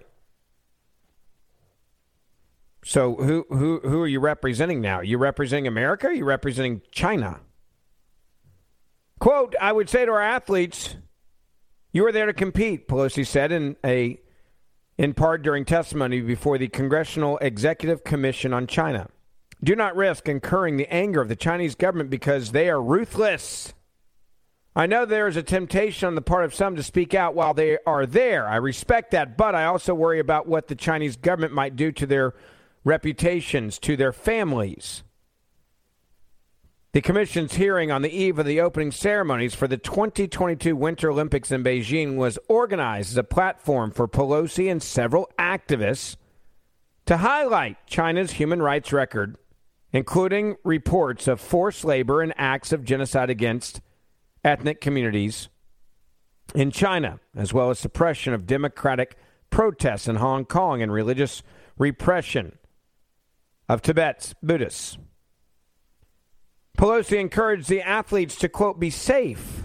So who who who are you representing now? Are you representing America or are you representing China? Quote, I would say to our athletes, you are there to compete, Pelosi said in a in part during testimony before the Congressional Executive Commission on China. Do not risk incurring the anger of the Chinese government because they are ruthless. I know there is a temptation on the part of some to speak out while they are there. I respect that, but I also worry about what the Chinese government might do to their reputations, to their families. The commission's hearing on the eve of the opening ceremonies for the twenty twenty-two Winter Olympics in Beijing was organized as a platform for Pelosi and several activists to highlight China's human rights record, including reports of forced labor and acts of genocide against ethnic communities in China, as well as suppression of democratic protests in Hong Kong and religious repression of Tibet's Buddhists. Pelosi encouraged the athletes to, quote, be safe.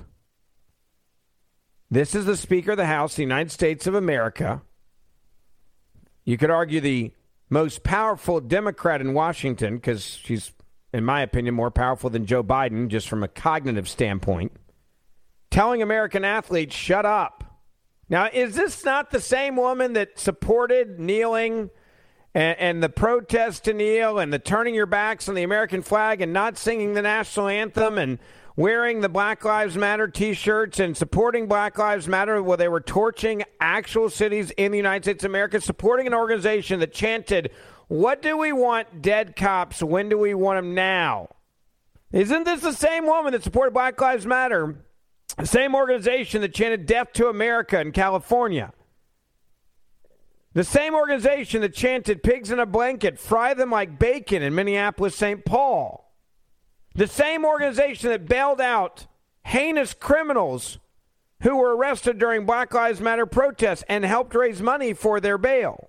This is the Speaker of the House of the United States of America. You could argue the most powerful Democrat in Washington, because she's, in my opinion, more powerful than Joe Biden, just from a cognitive standpoint, telling American athletes, shut up. Now, is this not the same woman that supported kneeling and, and the protest to kneel and the turning your backs on the American flag and not singing the national anthem and wearing the Black Lives Matter T-shirts and supporting Black Lives Matter where they were torching actual cities in the United States of America, supporting an organization that chanted, "What do we want? Dead cops. When do we want them now?" Isn't this the same woman that supported Black Lives Matter? The same organization that chanted "Death to America" in California. The same organization that chanted "Pigs in a blanket, fry them like bacon" in Minneapolis, Saint Paul. The same organization that bailed out heinous criminals who were arrested during Black Lives Matter protests and helped raise money for their bail.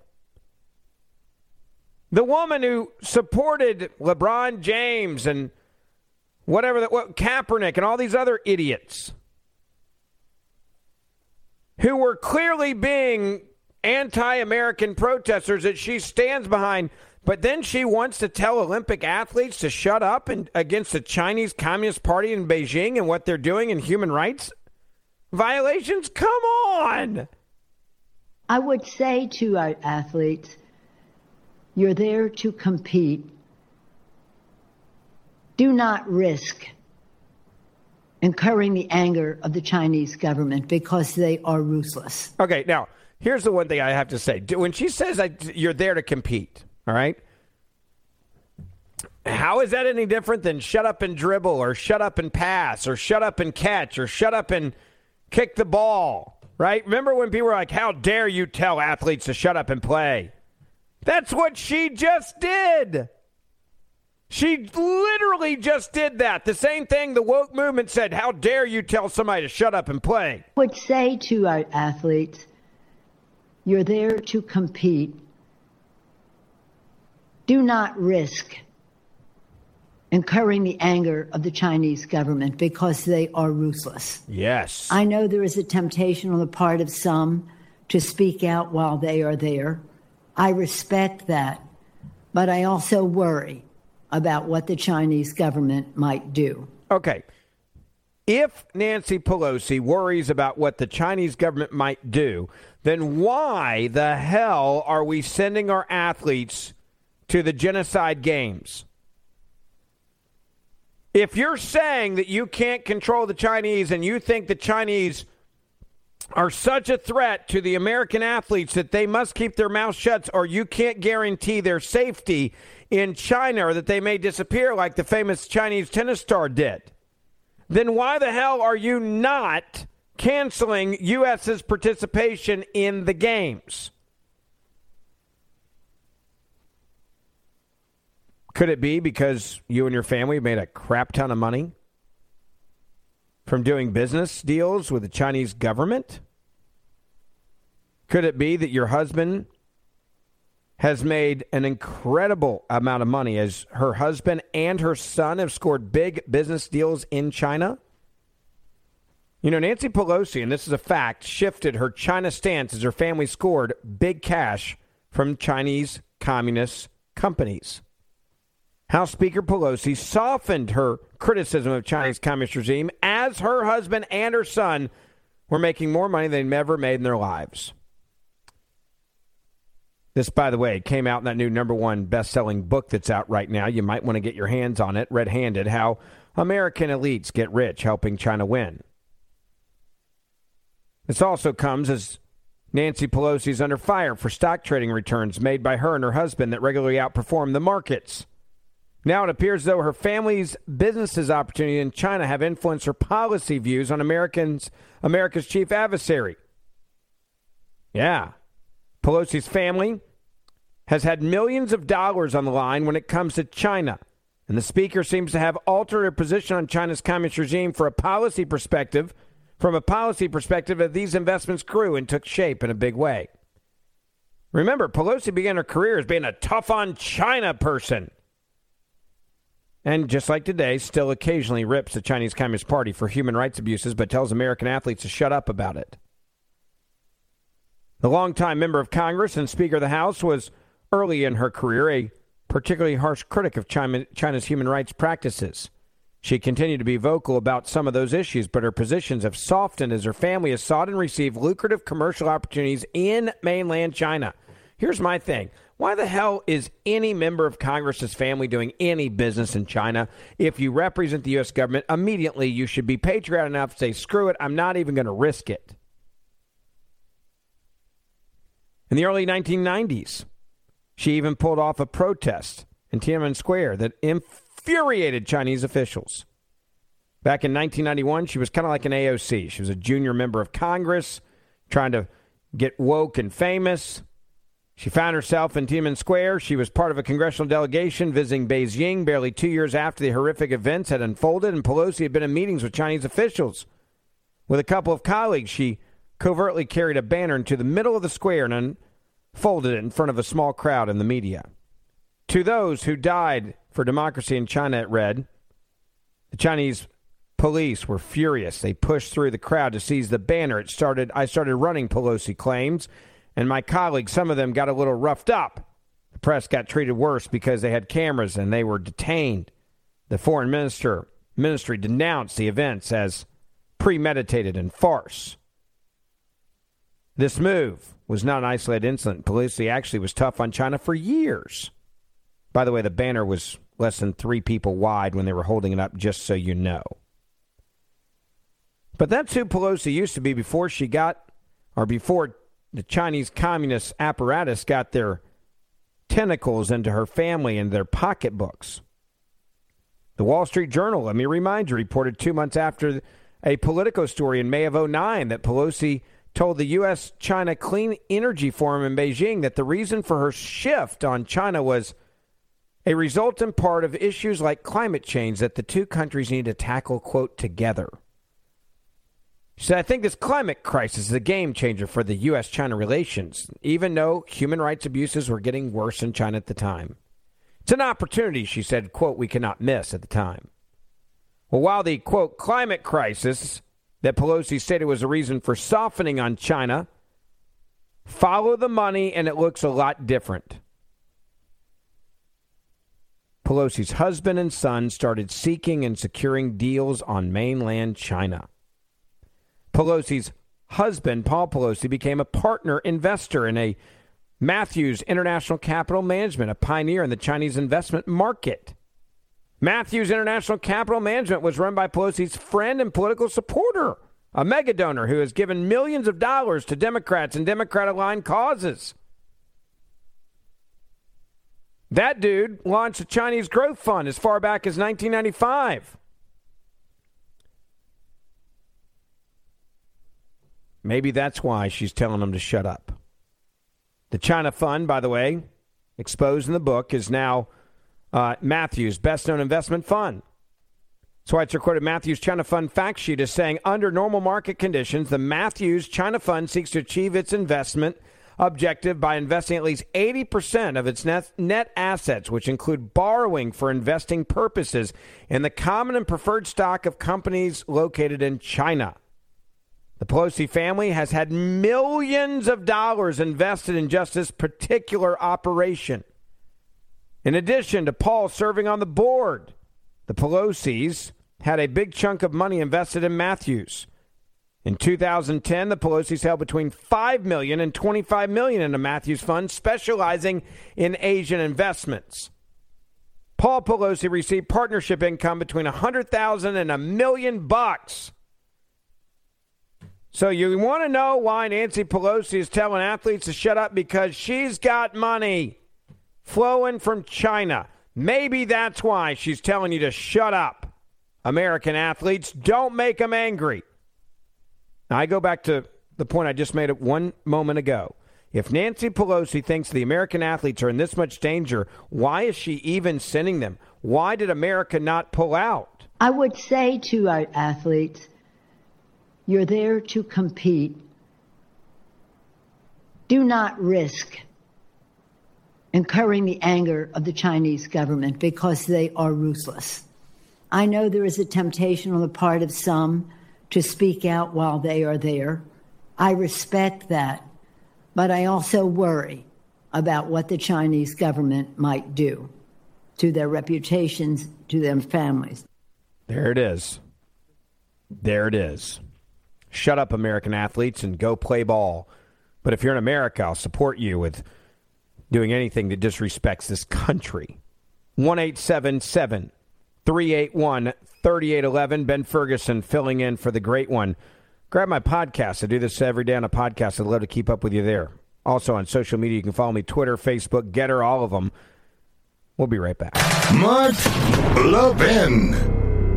The woman who supported LeBron James and whatever, that, what, Kaepernick and all these other idiots who were clearly being anti-American protesters that she stands behind. But then she wants to tell Olympic athletes to shut up and against the Chinese Communist Party in Beijing and what they're doing in human rights violations? Come on. I would say to our athletes, you're there to compete. Do not risk incurring the anger of the Chinese government because they are ruthless. Okay, now, here's the one thing I have to say. When she says that you're there to compete, all right? How is that any different than shut up and dribble or shut up and pass or shut up and catch or shut up and kick the ball, right? Remember when people were like, how dare you tell athletes to shut up and play? That's what she just did. She literally just did that. The same thing the woke movement said, how dare you tell somebody to shut up and play? I would say to our athletes, you're there to compete. Do not risk incurring the anger of the Chinese government because they are ruthless. Yes. I know there is a temptation on the part of some to speak out while they are there. I respect that, but I also worry about what the Chinese government might do. Okay. If Nancy Pelosi worries about what the Chinese government might do, then why the hell are we sending our athletes to the genocide games? If you're saying that you can't control the Chinese and you think the Chinese are such a threat to the American athletes that they must keep their mouths shut, or you can't guarantee their safety in China or that they may disappear like the famous Chinese tennis star did, then why the hell are you not canceling U S's participation in the games? Could it be because you and your family made a crap ton of money from doing business deals with the Chinese government? Could it be that your husband has made an incredible amount of money as her husband and her son have scored big business deals in China? You know, Nancy Pelosi, and this is a fact, shifted her China stance as her family scored big cash from Chinese communist companies. House Speaker Pelosi softened her criticism of Chinese communist regime as her husband and her son were making more money than they'd ever made in their lives. This, by the way, came out in that new number one best-selling book that's out right now. You might want to get your hands on it, Red-Handed, How American Elites Get Rich Helping China Win. This also comes as Nancy Pelosi is under fire for stock trading returns made by her and her husband that regularly outperform the markets. Now it appears as though her family's business's opportunity in China have influenced her policy views on Americans, America's chief adversary. Yeah. Pelosi's family has had millions of dollars on the line when it comes to China. And the speaker seems to have altered her position on China's communist regime for a policy perspective, from a policy perspective that these investments grew and took shape in a big way. Remember, Pelosi began her career as being a tough-on-China person. And just like today, still occasionally rips the Chinese Communist Party for human rights abuses, but tells American athletes to shut up about it. The longtime member of Congress and Speaker of the House was early in her career a particularly harsh critic of China, China's human rights practices. She continued to be vocal about some of those issues, but her positions have softened as her family has sought and received lucrative commercial opportunities in mainland China. Here's my thing. Why the hell is any member of Congress's family doing any business in China? If you represent the U S government, immediately you should be patriotic enough to say, screw it, I'm not even going to risk it. In the early nineteen nineties, she even pulled off a protest in Tiananmen Square that infuriated Chinese officials. Back in nineteen ninety-one, she was kind of like an A O C. She was a junior member of Congress trying to get woke and famous. She found herself in Tiananmen Square. She was part of a congressional delegation visiting Beijing barely two years after the horrific events had unfolded, and Pelosi had been in meetings with Chinese officials. With a couple of colleagues, she covertly carried a banner into the middle of the square and unfolded it in front of a small crowd in the media. To those who died for democracy in China, it read, the Chinese police were furious. They pushed through the crowd to seize the banner. It started. I started running, Pelosi claims. And my colleagues, some of them got a little roughed up. The press got treated worse because they had cameras and they were detained. The foreign minister ministry denounced the events as premeditated and farce. This move was not an isolated incident. Pelosi actually was tough on China for years. By the way, the banner was less than three people wide when they were holding it up, just so you know. But that's who Pelosi used to be before she got, or before the Chinese communist apparatus got their tentacles into her family and their pocketbooks. The Wall Street Journal, let me remind you, reported two months after a Politico story in May of oh nine that Pelosi told the U S China Clean Energy Forum in Beijing that the reason for her shift on China was a result in part of issues like climate change that the two countries need to tackle, quote, together. She said, I think this climate crisis is a game changer for the U S China relations, even though human rights abuses were getting worse in China at the time. It's an opportunity, she said, quote, we cannot miss at the time. Well, while the, quote, climate crisis that Pelosi stated was a reason for softening on China, follow the money and it looks a lot different. Pelosi's husband and son started seeking and securing deals on mainland China. Pelosi's husband, Paul Pelosi, became a partner investor in a Matthews International Capital Management, a pioneer in the Chinese investment market. Matthews International Capital Management was run by Pelosi's friend and political supporter, a mega donor who has given millions of dollars to Democrats and Democrat-aligned causes. That dude launched a Chinese growth fund as far back as nineteen ninety-five. Maybe that's why she's telling them to shut up. The China Fund, by the way, exposed in the book, is now uh, Matthews' best-known investment fund. That's why it's recorded Matthews China Fund fact sheet is saying, under normal market conditions, the Matthews China Fund seeks to achieve its investment objective by investing at least eighty percent of its net, net assets, which include borrowing for investing purposes, in the common and preferred stock of companies located in China. The Pelosi family has had millions of dollars invested in just this particular operation. In addition to Paul serving on the board, the Pelosi's had a big chunk of money invested in Matthews. In two thousand ten, the Pelosi's held between five million dollars and twenty-five million dollars in a Matthews fund specializing in Asian investments. Paul Pelosi received partnership income between one hundred thousand dollars and a million bucks. So you want to know why Nancy Pelosi is telling athletes to shut up? Because she's got money flowing from China. Maybe that's why she's telling you to shut up. American athletes, don't make them angry. Now, I go back to the point I just made one moment ago. If Nancy Pelosi thinks the American athletes are in this much danger, why is she even sending them? Why did America not pull out? I would say to our athletes, you're there to compete. Do not risk incurring the anger of the Chinese government because they are ruthless. I know there is a temptation on the part of some to speak out while they are there. I respect that, but I also worry about what the Chinese government might do to their reputations, to their families. There it is. There it is. Shut up, American athletes, and go play ball. But if you're in America, I'll support you with doing anything that disrespects this country. one eight seven seven, three eight one, three eight one one. Ben Ferguson filling in for the great one. Grab my podcast. I do this every day on a podcast. I'd love to keep up with you there. Also on social media, you can follow me, Twitter, Facebook, Getter, all of them. We'll be right back. Mark Levin.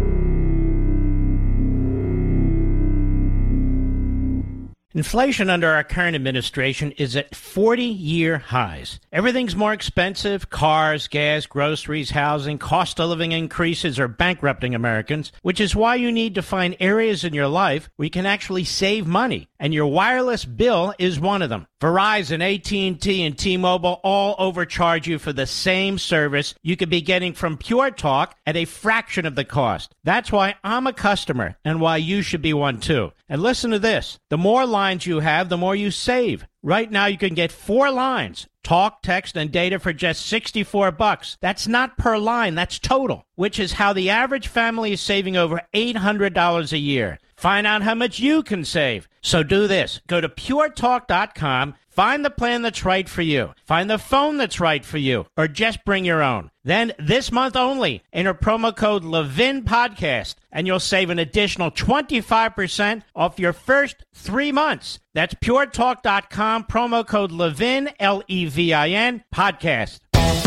Inflation under our current administration is at forty-year highs. Everything's more expensive. Cars, gas, groceries, housing, cost of living increases are bankrupting Americans, which is why you need to find areas in your life where you can actually save money. And your wireless bill is one of them. Verizon, A T and T, and T-Mobile all overcharge you for the same service you could be getting from Pure Talk at a fraction of the cost. That's why I'm a customer and why you should be one too. And listen to this. The more lines you have, the more you save. Right now, you can get four lines, talk, text, and data for just sixty-four bucks. That's not per line, that's total, which is how the average family is saving over eight hundred dollars a year. Find out how much you can save. So do this. Go to pure talk dot com, find the plan that's right for you, find the phone that's right for you, or just bring your own. Then, this month only, enter promo code Levin Podcast, and you'll save an additional twenty-five percent off your first three months. That's pure talk dot com, promo code Levin, L E V I N, podcast.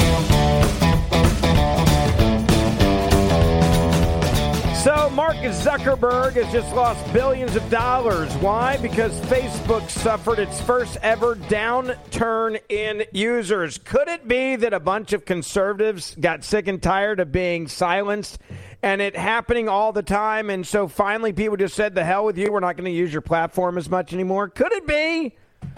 So Mark Zuckerberg has just lost billions of dollars. Why? Because Facebook suffered its first ever downturn in users. Could it be that a bunch of conservatives got sick and tired of being silenced and it happening all the time, and so finally people just said, the hell with you, we're not going to use your platform as much anymore? Could it be?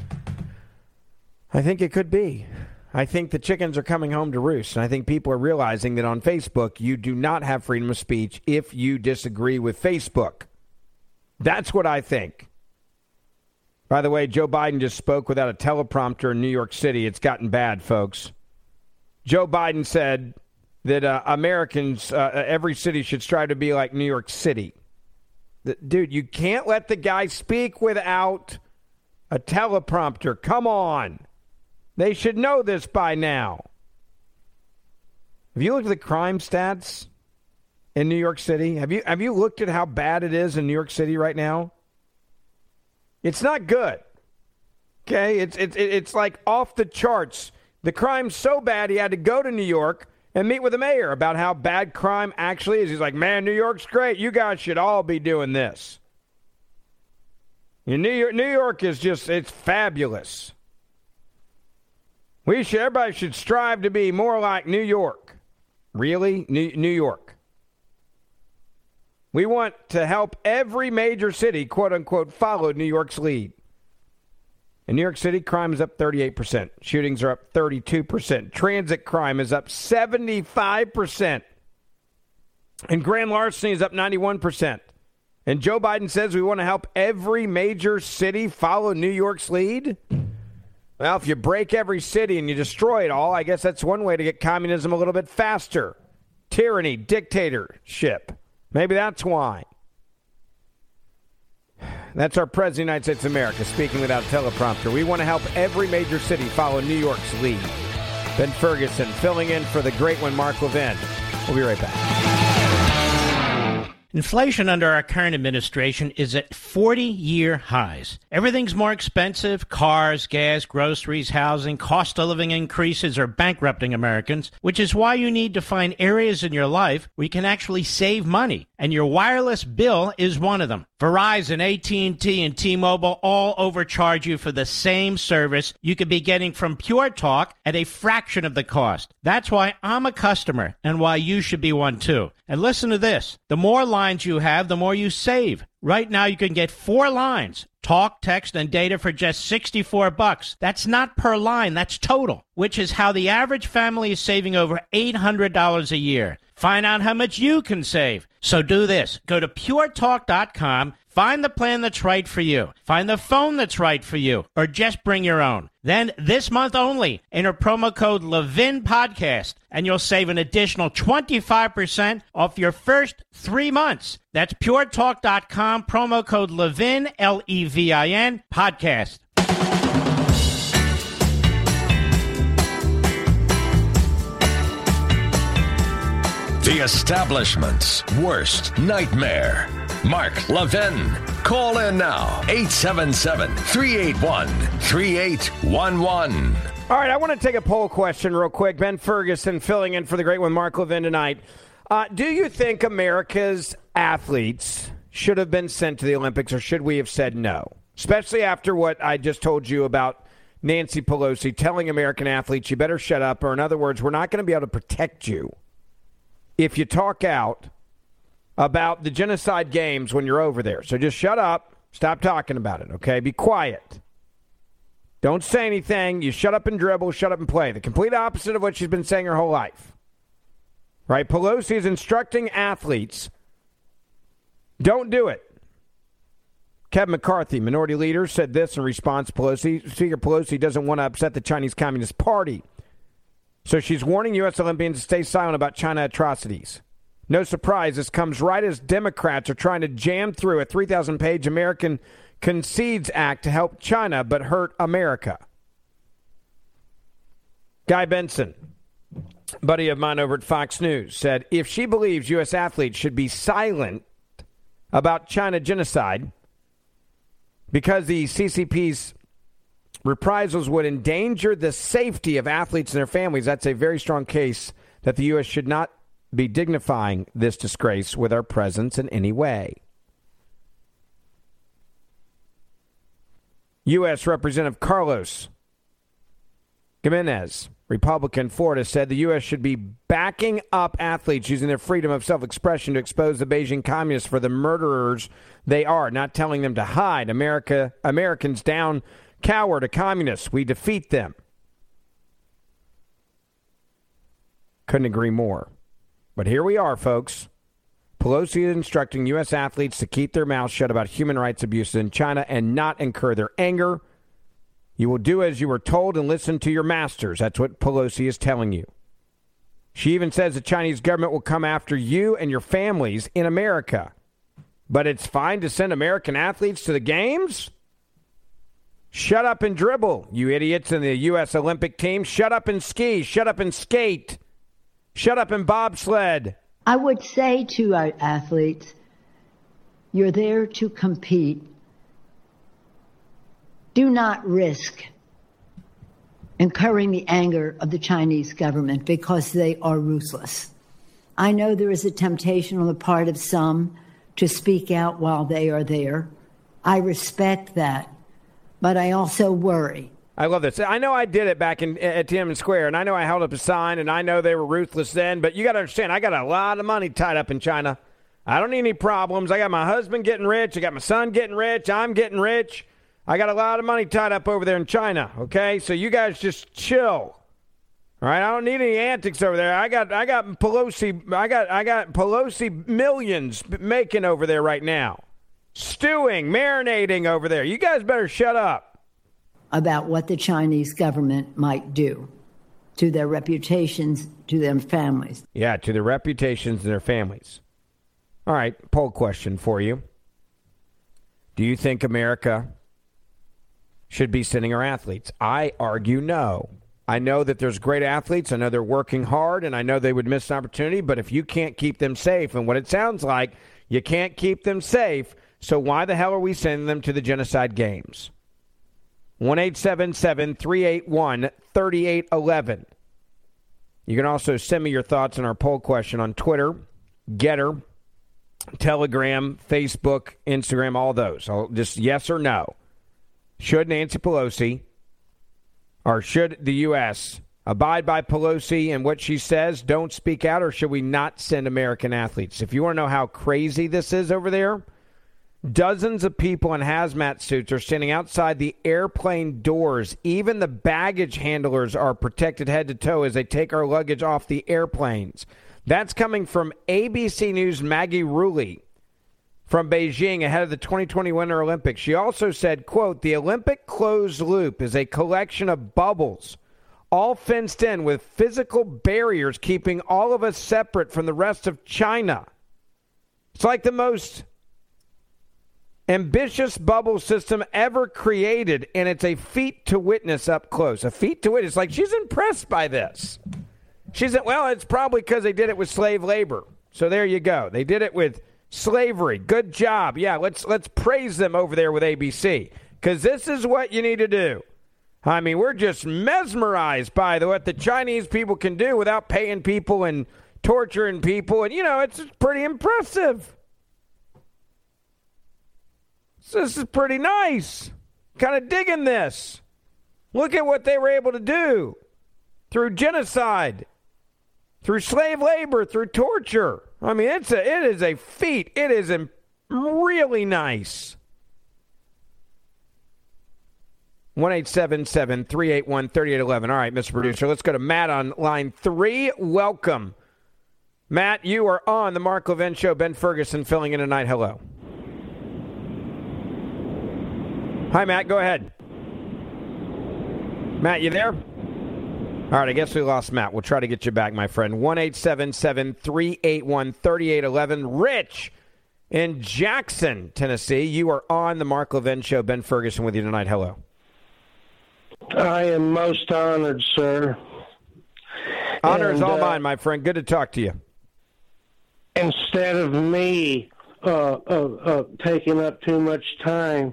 I think it could be. I think the chickens are coming home to roost, and I think people are realizing that on Facebook, you do not have freedom of speech if you disagree with Facebook. That's what I think. By the way, Joe Biden just spoke without a teleprompter in New York City. It's gotten bad, folks. Joe Biden said that uh, Americans, uh, every city should strive to be like New York City. The, dude, you can't let the guy speak without a teleprompter. Come on. They should know this by now. Have you looked at the crime stats in New York City? Have you have you looked at how bad it is in New York City right now? It's not good. Okay, it's it's it's like off the charts. The crime's so bad he had to go to New York and meet with the mayor about how bad crime actually is. He's like, man, New York's great. You guys should all be doing this. New York, New York is just, it's fabulous. We should, everybody should strive to be more like New York. Really? New, New York. We want to help every major city, quote unquote, follow New York's lead. In New York City, crime is up thirty-eight percent. Shootings are up thirty-two percent. Transit crime is up seventy-five percent. And grand larceny is up ninety-one percent. And Joe Biden says we want to help every major city follow New York's lead? Well, if you break every city and you destroy it all, I guess that's one way to get communism a little bit faster. Tyranny, dictatorship. Maybe that's why. That's our President of the United States of America speaking without a teleprompter. We want to help every major city follow New York's lead. Ben Ferguson filling in for the great one, Mark Levin. We'll be right back. Inflation under our current administration is at forty-year highs. Everything's more expensive. Cars, gas, groceries, housing, cost of living increases are bankrupting Americans, which is why you need to find areas in your life where you can actually save money. And your wireless bill is one of them. Verizon, A T and T, and T-Mobile all overcharge you for the same service you could be getting from Pure Talk at a fraction of the cost. That's why I'm a customer and why you should be one too. And listen to this. The more lines you have, the more you save. Right now, you can get four lines, talk, text, and data for just sixty-four bucks. That's not per line, that's total, which is how the average family is saving over eight hundred dollars a year. Find out how much you can save. So do this. Go to pure talk dot com, find the plan that's right for you, find the phone that's right for you, or just bring your own. Then, this month only, enter promo code Levin Podcast, and you'll save an additional twenty-five percent off your first three months. That's pure talk dot com, promo code Levin, L E V I N, podcast. The establishment's worst nightmare. Mark Levin. Call in now. eight seven seven, three eight one, three eight one one. All right, I want to take a poll question real quick. Ben Ferguson filling in for the great one, Mark Levin, tonight. Uh, do you think America's athletes should have been sent to the Olympics, or should we have said no? Especially after what I just told you about Nancy Pelosi telling American athletes, you better shut up, or in other words, we're not going to be able to protect you if you talk out about the genocide games when you're over there. So just shut up. Stop talking about it, okay? Be quiet. Don't say anything. You shut up and dribble, shut up and play. The complete opposite of what she's been saying her whole life. Right? Pelosi is instructing athletes, don't do it. Kevin McCarthy, minority leader, said this in response to Pelosi. Speaker Pelosi doesn't want to upset the Chinese Communist Party. So she's warning U S Olympians to stay silent about China atrocities. No surprise, this comes right as Democrats are trying to jam through a three thousand page American Concedes Act to help China but hurt America. Guy Benson, buddy of mine over at Fox News, said if she believes U S athletes should be silent about China genocide because the C C P's reprisals would endanger the safety of athletes and their families, that's a very strong case that the U S should not be dignifying this disgrace with our presence in any way. U S Representative Carlos Gimenez, Republican, Florida, said the U S should be backing up athletes using their freedom of self-expression to expose the Beijing communists for the murderers they are, not telling them to hide. America, Americans down, cower to communists. We defeat them. Couldn't agree more. But here we are, folks. Pelosi is instructing U S athletes to keep their mouths shut about human rights abuses in China and not incur their anger. You will do as you were told and listen to your masters. That's what Pelosi is telling you. She even says the Chinese government will come after you and your families in America. But it's fine to send American athletes to the games? Shut up and dribble, you idiots in the U S Olympic team. Shut up and ski. Shut up and skate. Shut up and bobsled. I would say to our athletes, you're there to compete. Do not risk incurring the anger of the Chinese government because they are ruthless. I know there is a temptation on the part of some to speak out while they are there. I respect that, but I also worry. I love this. I know I did it back in, at Tiananmen Square, and I know I held up a sign, and I know they were ruthless then, but you got to understand, I got a lot of money tied up in China. I don't need any problems. I got my husband getting rich. I got my son getting rich. I'm getting rich. I got a lot of money tied up over there in China, okay? So you guys just chill. All right, I don't need any antics over there. I got I got Pelosi I got I got Pelosi millions making over there right now. Stewing, marinating over there. You guys better shut up. About what the Chinese government might do to their reputations, to their families. Yeah, to their reputations and their families. All right, poll question for you. Do you think America should be sending our athletes? I argue no. I know that there's great athletes. I know they're working hard, and I know they would miss an opportunity, but if you can't keep them safe, and what it sounds like, you can't keep them safe, so why the hell are we sending them to the genocide games? one eight seven seven, three eight one, three eight one one. You can also send me your thoughts on our poll question on Twitter, Getter, Telegram, Facebook, Instagram, all those. So just yes or no. Should Nancy Pelosi or should the U S abide by Pelosi and what she says, don't speak out, or should we not send American athletes? If you want to know how crazy this is over there, dozens of people in hazmat suits are standing outside the airplane doors. Even the baggage handlers are protected head to toe as they take our luggage off the airplanes. That's coming from A B C News' Maggie Rulli from Beijing ahead of the twenty twenty Winter Olympics. She also said, quote, the Olympic closed loop is a collection of bubbles, all fenced in with physical barriers keeping all of us separate from the rest of China. It's like the most ambitious bubble system ever created, and it's a feat to witness up close. A feat to witness. Like, she's impressed by this. She said, well, it's probably because they did it with slave labor. So there you go. They did it with slavery. Good job. Yeah, let's let's praise them over there with A B C, because this is what you need to do. I mean, we're just mesmerized by the, what the Chinese people can do without paying people and torturing people. And, you know, it's pretty impressive. So this is pretty nice. Kind of digging this. Look at what they were able to do through genocide, through slave labor, through torture. I mean, it's a, it is a feat. It is a, really nice. one eight seven seven, three eight one, three eight one one. All right, Mister Producer, let's go to Matt on line three. Welcome. Matt, you are on the Mark Levin Show. Ben Ferguson filling in tonight. Hello. Hi, Matt. Go ahead. Matt, you there? All right, I guess we lost Matt. We'll try to get you back, my friend. one eight seven seven, three eight one, three eight one one. Rich in Jackson, Tennessee. You are on the Mark Levin Show. Ben Ferguson with you tonight. Hello. I am most honored, sir. Honor and, is all uh, mine, my friend. Good to talk to you. Instead of me uh, uh, uh, taking up too much time,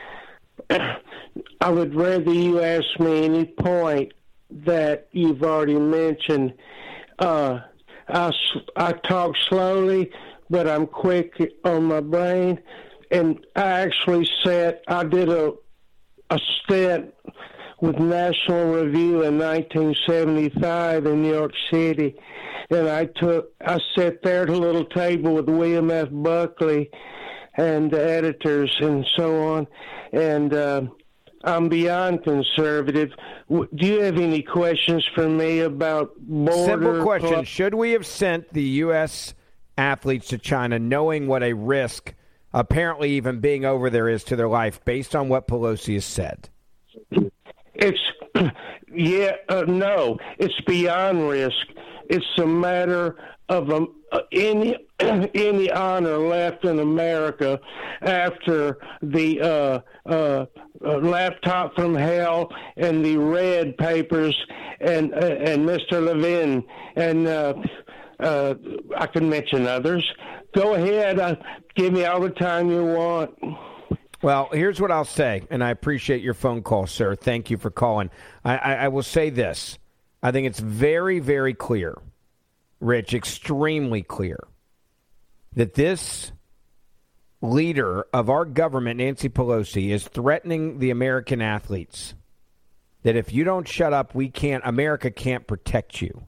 I would rather you ask me any point that you've already mentioned. Uh, I, I talk slowly, but I'm quick on my brain. And I actually said I did a, a stint with National Review in nineteen seventy-five in New York City. And I took, I sat there at a little table with William F. Buckley and the editors and so on. And uh, I'm beyond conservative. Do you have any questions for me about border? Simple question. Should we have sent the U S athletes to China knowing what a risk apparently even being over there is to their life based on what Pelosi has said? It's, yeah, uh, no, it's beyond risk. It's a matter of um, uh, any any honor left in America after the uh, uh, uh, laptop from hell and the red papers and uh, and Mister Levin and uh, uh, I can mention others. Go ahead, uh, give me all the time you want. Well, here's what I'll say, and I appreciate your phone call, sir. Thank you for calling. I, I, I will say this. I think it's very, very clear, Rich, extremely clear, that this leader of our government, Nancy Pelosi, is threatening the American athletes. That if you don't shut up, we can't, America can't protect you.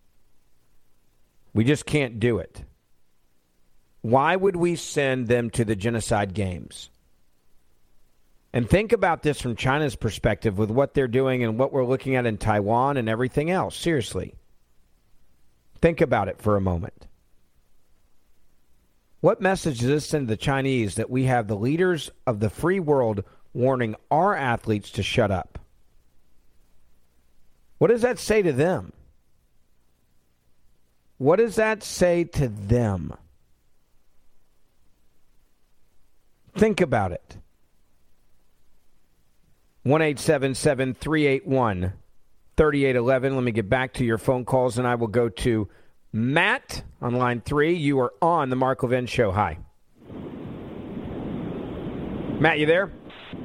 We just can't do it. Why would we send them to the genocide games? And think about this from China's perspective with what they're doing and what we're looking at in Taiwan and everything else. Seriously. Think about it for a moment. What message does this send to the Chinese that we have the leaders of the free world warning our athletes to shut up? What does that say to them? What does that say to them? Think about it. one eight seven seven, three eight one, three eight one one. Let me get back to your phone calls, and I will go to Matt on line three. You are on the Mark Levin Show. Hi. Matt, you there?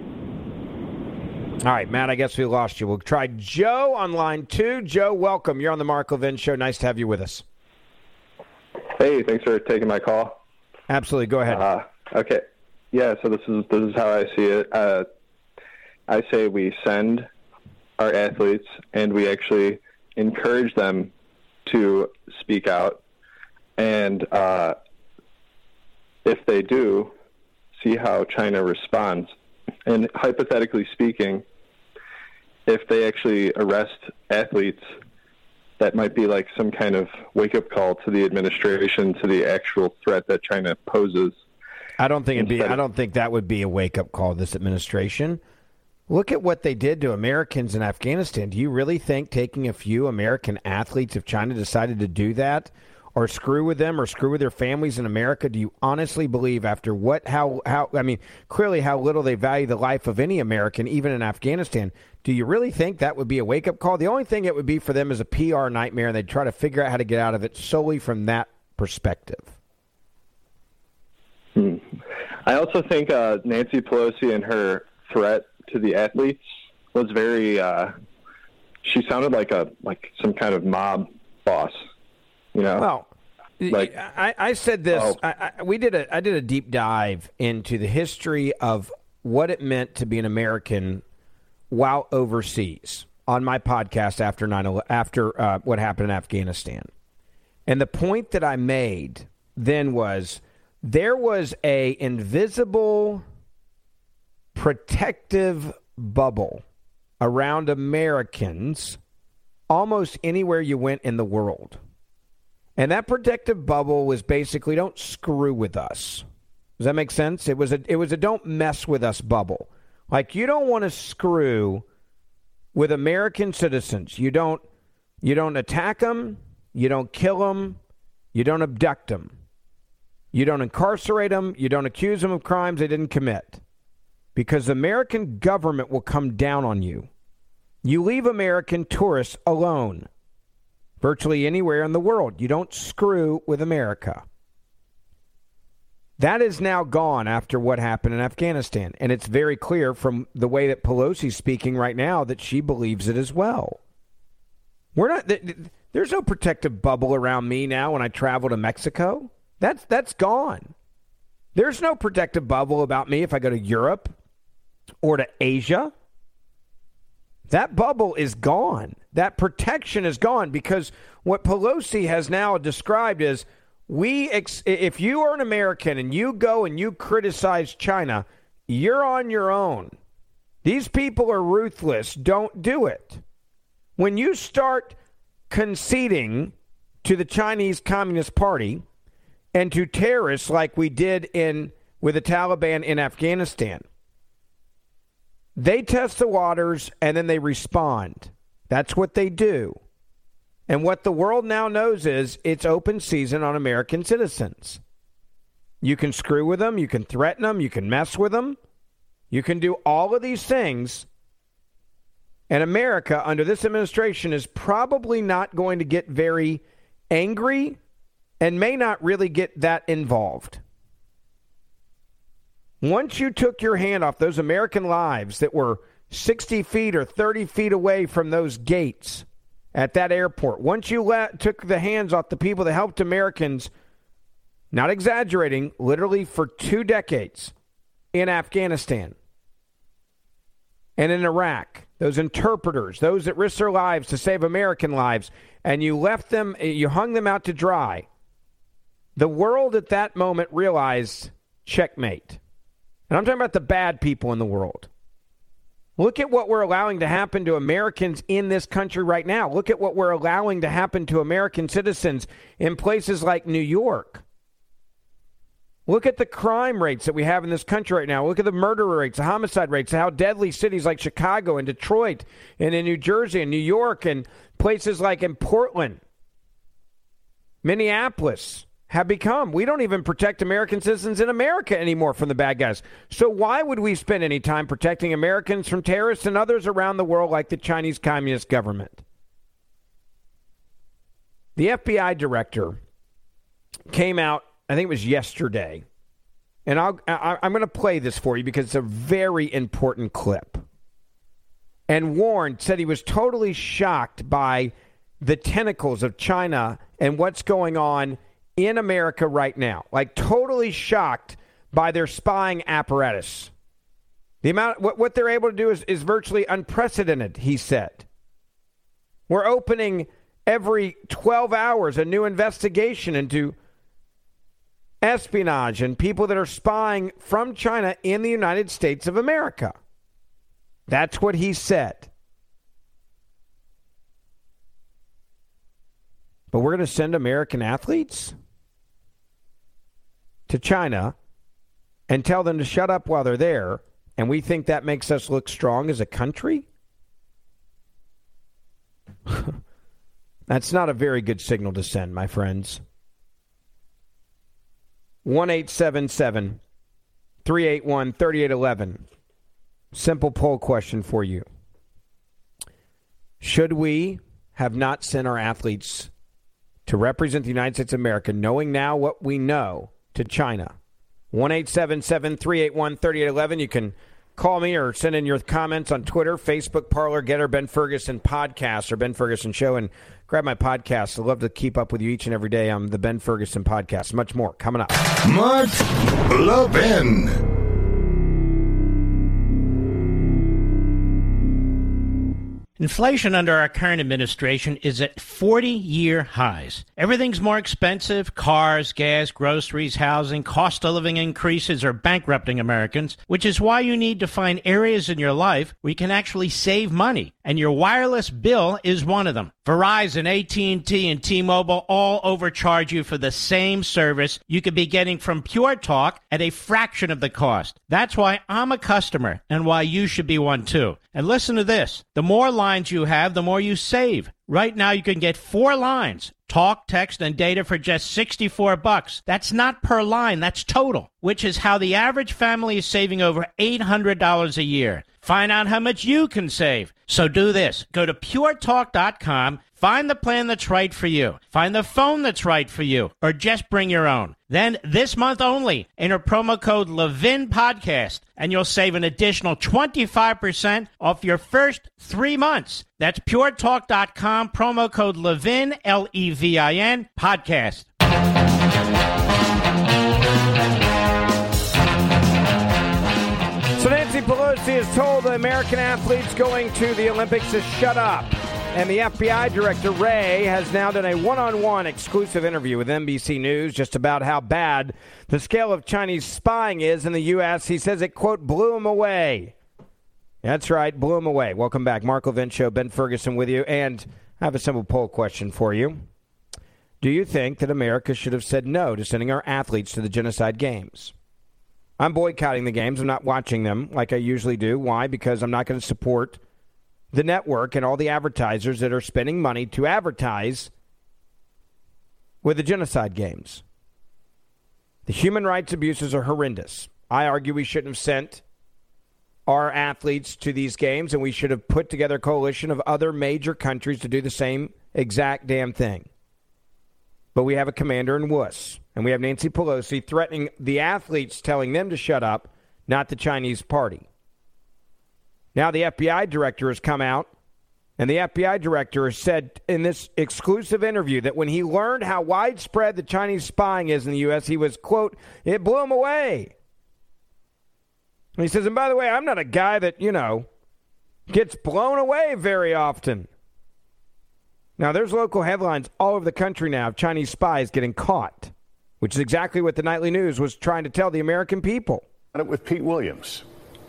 All right, Matt, I guess we lost you. We'll try Joe on line two. Joe, welcome. You're on the Mark Levin Show. Nice to have you with us. Hey, thanks for taking my call. Absolutely. Go ahead. Uh, okay. Yeah, so this is this is how I see it. Uh, I say we send our athletes and we actually encourage them to speak out. And uh, if they do, see how China responds. And hypothetically speaking, if they actually arrest athletes, that might be like some kind of wake-up call to the administration, to the actual threat that China poses. I don't think it'd be. I don't think that would be a wake-up call to this administration. Look at what they did to Americans in Afghanistan. Do you really think taking a few American athletes, if China decided to do that, or screw with them or screw with their families in America? Do you honestly believe after what, how, how, I mean, clearly how little they value the life of any American, even in Afghanistan, do you really think that would be a wake-up call? The only thing it would be for them is a P R nightmare, and they'd try to figure out how to get out of it solely from that perspective. Hmm. I also think uh, Nancy Pelosi and her threat to the athletes was very, uh, she sounded like a like some kind of mob boss, you know? Well, like I, I said this, oh. I, I, we did a, I did a deep dive into the history of what it meant to be an American while overseas on my podcast after nine after uh, what happened in Afghanistan. And the point that I made then was there was a invisible protective bubble around Americans almost anywhere you went in the world. And that protective bubble was basically, don't screw with us. Does that make sense? It was a it was a don't mess with us bubble. Like, you don't want to screw with American citizens. You don't you don't attack them, you don't kill them, you don't abduct them. You don't incarcerate them, you don't accuse them of crimes they didn't commit. Because the American government will come down on you. You leave American tourists alone virtually anywhere in the world. You don't screw with America. That is now gone after what happened in Afghanistan. And it's very clear from the way that Pelosi's speaking right now that she believes it as well. We're not. There's no protective bubble around me now when I travel to Mexico. That's that's gone. There's no protective bubble about me if I go to Europe or to Asia. That bubble is gone. That protection is gone because what Pelosi has now described is, we, ex- if you are an American and you go and you criticize China, you're on your own. These people are ruthless. Don't do it. When you start conceding to the Chinese Communist Party and to terrorists like we did in with the Taliban in Afghanistan, they test the waters and then they respond. That's what they do. And what the world now knows is it's open season on American citizens. You can screw with them. You can threaten them. You can mess with them. You can do all of these things. And America, under this administration, is probably not going to get very angry and may not really get that involved. Once you took your hand off those American lives that were sixty feet or thirty feet away from those gates at that airport, once you let, took the hands off the people that helped Americans, not exaggerating, literally for two decades in Afghanistan and in Iraq, those interpreters, those that risked their lives to save American lives, and you left them, you hung them out to dry, the world at that moment realized checkmate. And I'm talking about the bad people in the world. Look at what we're allowing to happen to Americans in this country right now. Look at what we're allowing to happen to American citizens in places like New York. Look at the crime rates that we have in this country right now. Look at the murder rates, the homicide rates, how deadly cities like Chicago and Detroit and in New Jersey and New York and places like in Portland, Minneapolis have become. We don't even protect American citizens in America anymore from the bad guys. So why would we spend any time protecting Americans from terrorists and others around the world like the Chinese Communist government? The F B I director came out, I think it was yesterday, and I'll, I, I'm going to play this for you because it's a very important clip, and warned, said he was totally shocked by the tentacles of China and what's going on in America right now, like totally shocked by their spying apparatus. The amount, what, what they're able to do is, is virtually unprecedented, he said. We're opening every twelve hours a new investigation into espionage and people that are spying from China in the United States of America. That's what he said. But we're going to send American athletes to China and tell them to shut up while they're there, and we think that makes us look strong as a country? That's not a very good signal to send, my friends. one eight seven seven, three eight one, three eight one one. Simple poll question for you. Should we have not sent our athletes to represent the United States of America, knowing now what we know, to China? one eight seven seven, three eight one, three eight one one. You can call me or send in your comments on Twitter, Facebook, Parler, Getter, Ben Ferguson Podcast, or Ben Ferguson Show, and grab my podcast. I'd love to keep up with you each and every day on the Ben Ferguson Podcast. Much more coming up. Mark Levin. Inflation under our current administration is at forty-year highs. Everything's more expensive. Cars, gas, groceries, housing, cost of living increases are bankrupting Americans, which is why you need to find areas in your life where you can actually save money. And your wireless bill is one of them. Verizon, A T and T, and T-Mobile all overcharge you for the same service you could be getting from Pure Talk at a fraction of the cost. That's why I'm a customer and why you should be one too. And listen to this. The more lines you have, the more you save. Right now you can get four lines, talk, text, and data for just sixty-four bucks. That's not per line, that's total, which is how the average family is saving over eight hundred dollars a year. Find out how much you can save. So do this. Go to pure talk dot com, find the plan that's right for you, find the phone that's right for you, or just bring your own. Then this month only, enter promo code Levin Podcast, and you'll save an additional twenty-five percent off your first three months. That's pure talk dot com, promo code Levin, L E V I N, podcast. So Nancy Pelosi has told the American athletes going to the Olympics to shut up. And the F B I director, Wray, has now done a one-on-one exclusive interview with N B C News just about how bad the scale of Chinese spying is in the U S. He says it, quote, blew him away. That's right, blew him away. Welcome back. Mark Levin Show, Ben Ferguson with you. And I have a simple poll question for you. Do you think that America should have said no to sending our athletes to the Genocide Games? I'm boycotting the games. I'm not watching them like I usually do. Why? Because I'm not going to support the network and all the advertisers that are spending money to advertise with the Genocide Games. The human rights abuses are horrendous. I argue we shouldn't have sent our athletes to these games, and we should have put together a coalition of other major countries to do the same exact damn thing. But we have a commander in wuss, and we have Nancy Pelosi threatening the athletes, telling them to shut up, not the Chinese party. Now the F B I director has come out, and the F B I director has said in this exclusive interview that when he learned how widespread the Chinese spying is in the U S, he was, quote, it blew him away. And he says, and by the way, I'm not a guy that, you know, gets blown away very often. Now, there's local headlines all over the country now of Chinese spies getting caught, which is exactly what the Nightly News was trying to tell the American people. With Pete Williams.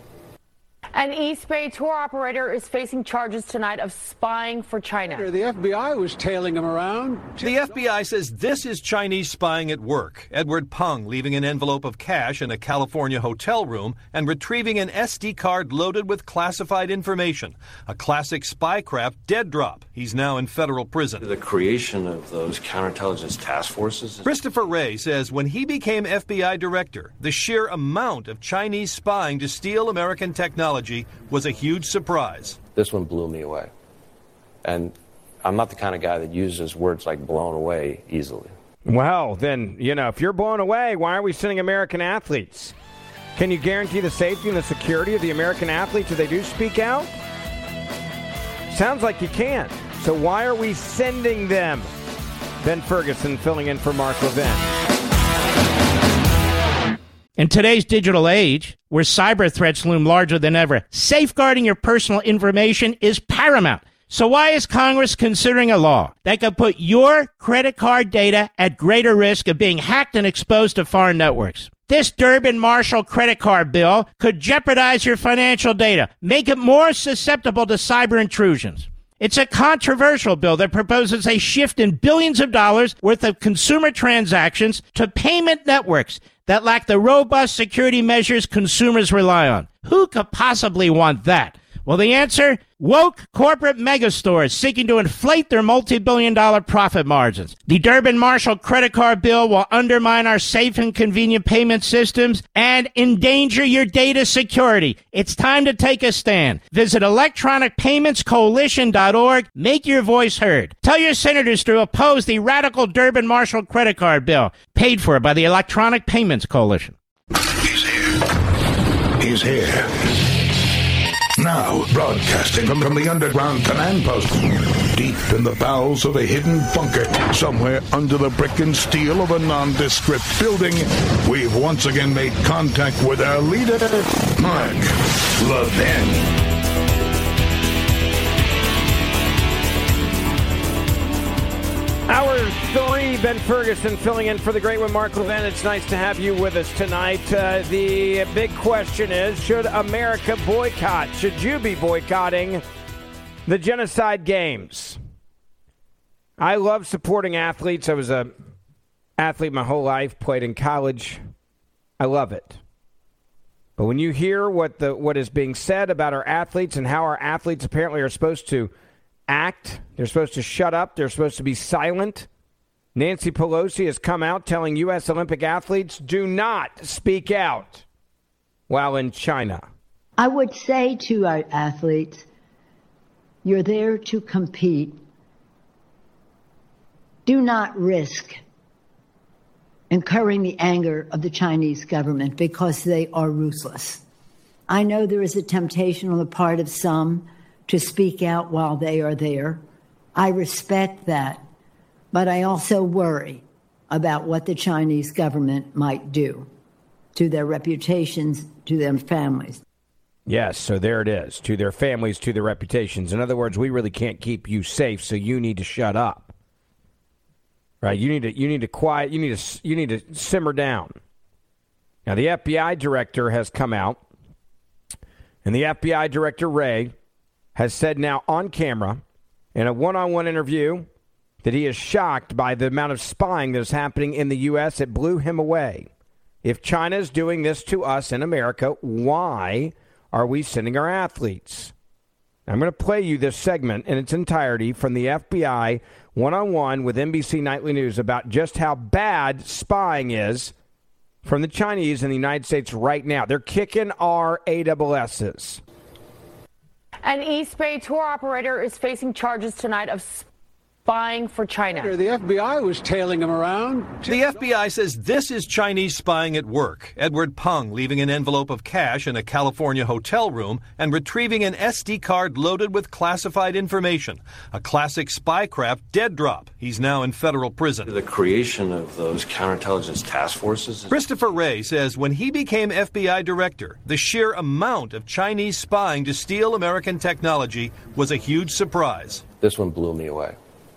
An East Bay tour operator is facing charges tonight of spying for China. The F B I was tailing him around. The F B I says this is Chinese spying at work. Edward Peng leaving an envelope of cash in a California hotel room and retrieving an S D card loaded with classified information. A classic spycraft dead drop. He's now in federal prison. The creation of those counterintelligence task forces. Christopher Wray says when he became F B I director, the sheer amount of Chinese spying to steal American technology was a huge surprise. This one blew me away. And I'm not the kind of guy that uses words like blown away easily. Well, then, you know, if you're blown away, why are we sending American athletes? Can you guarantee the safety and the security of the American athletes if they do speak out? Sounds like you can't. So why are we sending them? Ben Ferguson filling in for Mark Levin. In today's digital age, where cyber threats loom larger than ever, safeguarding your personal information is paramount. So why is Congress considering a law that could put your credit card data at greater risk of being hacked and exposed to foreign networks? This Durbin-Marshall credit card bill could jeopardize your financial data, make it more susceptible to cyber intrusions. It's a controversial bill that proposes a shift in billions of dollars worth of consumer transactions to payment networks that lack the robust security measures consumers rely on. Who could possibly want that? Well, the answer? Woke corporate megastores seeking to inflate their multi-billion dollar profit margins. The Durbin-Marshall credit card bill will undermine our safe and convenient payment systems and endanger your data security. It's time to take a stand. Visit electronic payments coalition dot org. Make your voice heard. Tell your senators to oppose the radical Durbin-Marshall credit card bill, paid for by the Electronic Payments Coalition. He's here. He's here. Now, broadcasting from, from the underground command post, deep in the bowels of a hidden bunker, somewhere under the brick and steel of a nondescript building, we've once again made contact with our leader, Mark Levin. Hour three, Ben Ferguson filling in for the great one, Mark Levin. It's nice to have you with us tonight. Uh, the big question is, should America boycott? Should you be boycotting the Genocide Games? I love supporting athletes. I was an athlete my whole life, played in college. I love it. But when you hear what the what is being said about our athletes and how our athletes apparently are supposed to act, they're supposed to shut up, they're supposed to be silent. Nancy Pelosi has come out telling U S Olympic athletes, do not speak out while in China. I would say to our athletes, you're there to compete. Do not risk incurring the anger of the Chinese government because they are ruthless. I know there is a temptation on the part of some to speak out while they are there. I respect that, but I also worry about what the Chinese government might do to their reputations, to their families. Yes, so there it is, to their families, to their reputations. In other words, we really can't keep you safe, so you need to shut up. Right? You need to you need to quiet, you need to you need to simmer down. Now the F B I director has come out, and the F B I director Wray has said now on camera in a one-on-one interview that he is shocked by the amount of spying that is happening in the U S. It blew him away. If China is doing this to us in America, why are we sending our athletes? I'm going to play you this segment in its entirety from the F B I one-on-one with N B C Nightly News about just how bad spying is from the Chinese in the United States right now. They're kicking our A S S's. An East Bay tour operator is facing charges tonight of spying for China. The F B I was tailing him around. The F B I says this is Chinese spying at work. Edward Peng leaving an envelope of cash in a California hotel room and retrieving an S D card loaded with classified information. A classic spycraft dead drop. He's now in federal prison. The creation of those counterintelligence task forces. Christopher Wray says when he became F B I director, the sheer amount of Chinese spying to steal American technology was a huge surprise. This one blew me away.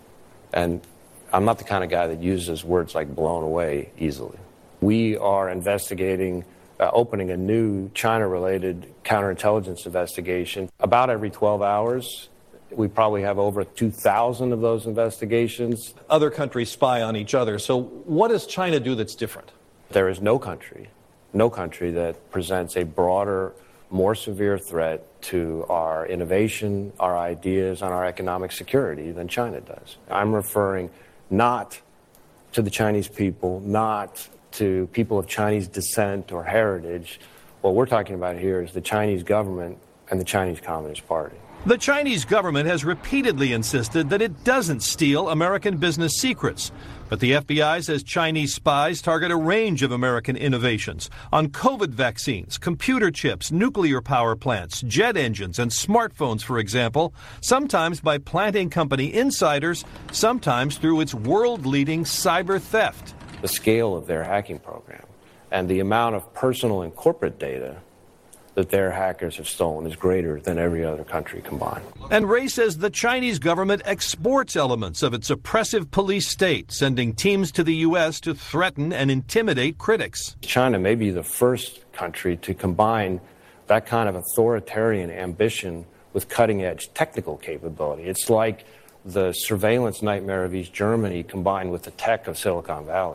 And I'm not the kind of guy that uses words like blown away easily. We are investigating, uh, opening a new China-related counterintelligence investigation about every twelve hours. We probably have over two thousand of those investigations. Other countries spy on each other. So what does China do that's different? There is no country, no country that presents a broader, more severe threat to our innovation, our ideas, and our economic security than China does. I'm referring not to the Chinese people, not to people of Chinese descent or heritage. What we're talking about here is the Chinese government and the Chinese Communist Party. The Chinese government has repeatedly insisted that it doesn't steal American business secrets. But the F B I says Chinese spies target a range of American innovations on COVID vaccines, computer chips, nuclear power plants, jet engines, and smartphones, for example, sometimes by planting company insiders, sometimes through its world-leading cyber theft. The scale of their hacking program and the amount of personal and corporate data that their hackers have stolen is greater than every other country combined. And Wray says the Chinese government exports elements of its oppressive police state, sending teams to the U S to threaten and intimidate critics. China may be the first country to combine that kind of authoritarian ambition with cutting-edge technical capability. It's like the surveillance nightmare of East Germany combined with the tech of Silicon Valley.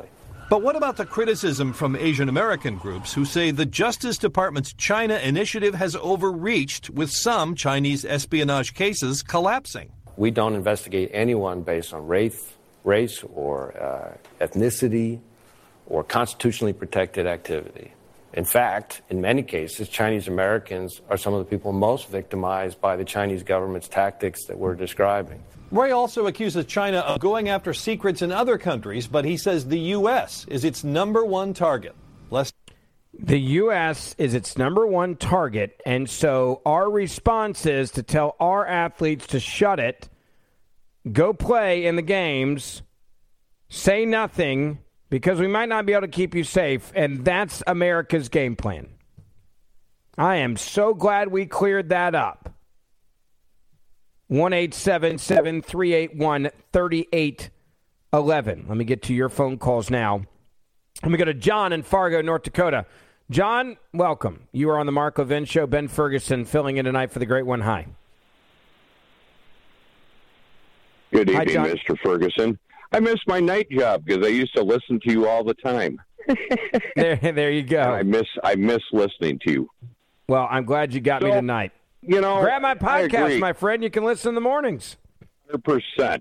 But what about the criticism from Asian American groups who say the Justice Department's China initiative has overreached, with some Chinese espionage cases collapsing? We don't investigate anyone based on race, race or uh, ethnicity or constitutionally protected activity. In fact, in many cases, Chinese Americans are some of the people most victimized by the Chinese government's tactics that we're describing. Roy also accuses China of going after secrets in other countries, but he says the U S is its number one target. Less- the U S is its number one target, and so our response is to tell our athletes to shut it, go play in the games, say nothing, because we might not be able to keep you safe, and that's America's game plan. I am so glad we cleared that up. one eight seven seven, three eight one, three eight one one. Let me get to your phone calls now. Let me go to John in Fargo, North Dakota. John, welcome. You are on the Mark Levin Show. Ben Ferguson filling in tonight for the Great One. Hi. Good evening, Hi, Mister Ferguson. I miss my night job because I used to listen to you all the time. there, there you go. And I miss, I miss listening to you. Well, I'm glad you got so, me tonight. You know, grab my podcast, my friend. You can listen in the mornings. one hundred percent.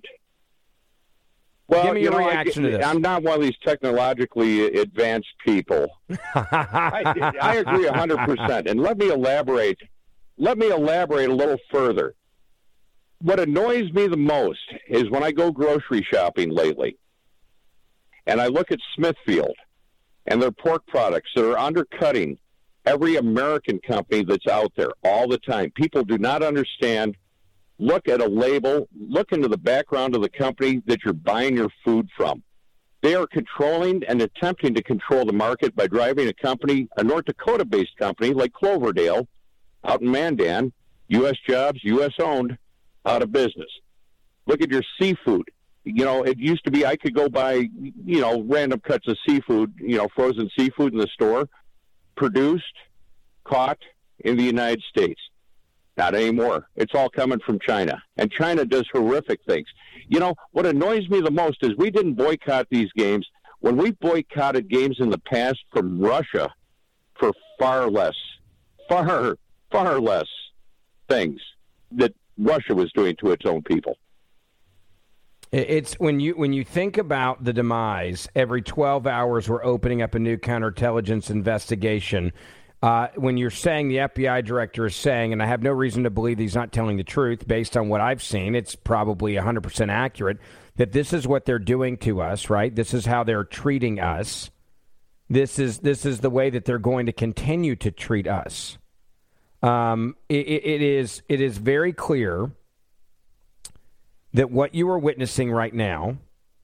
Well, give me you your know, reaction I, to this. I'm not one of these technologically advanced people. I, I agree one hundred percent. And let me elaborate. Let me elaborate a little further. What annoys me the most is when I go grocery shopping lately, and I look at Smithfield and their pork products that are undercutting every American company that's out there all the time. People do not understand. Look at a label. Look into the background of the company that you're buying your food from. They are controlling and attempting to control the market by driving a company, a North Dakota-based company like Cloverdale, out in Mandan, U S jobs, U S owned, out of business. Look at your seafood. You know, it used to be I could go buy, you know, random cuts of seafood, you know, frozen seafood in the store, produced, caught in the United States. Not anymore. It's all coming from China. And China does horrific things. You know, what annoys me the most is we didn't boycott these games. When we boycotted games in the past from Russia for far less, far, far less things that Russia was doing to its own people. It's when you when you think about the demise, every twelve hours we're opening up a new counterintelligence investigation. Uh, when you're saying the F B I director is saying, and I have no reason to believe he's not telling the truth based on what I've seen, it's probably one hundred percent accurate, that this is what they're doing to us, right? This is how they're treating us. This is this is the way that they're going to continue to treat us. Um, it, it is it is very clear that what you are witnessing right now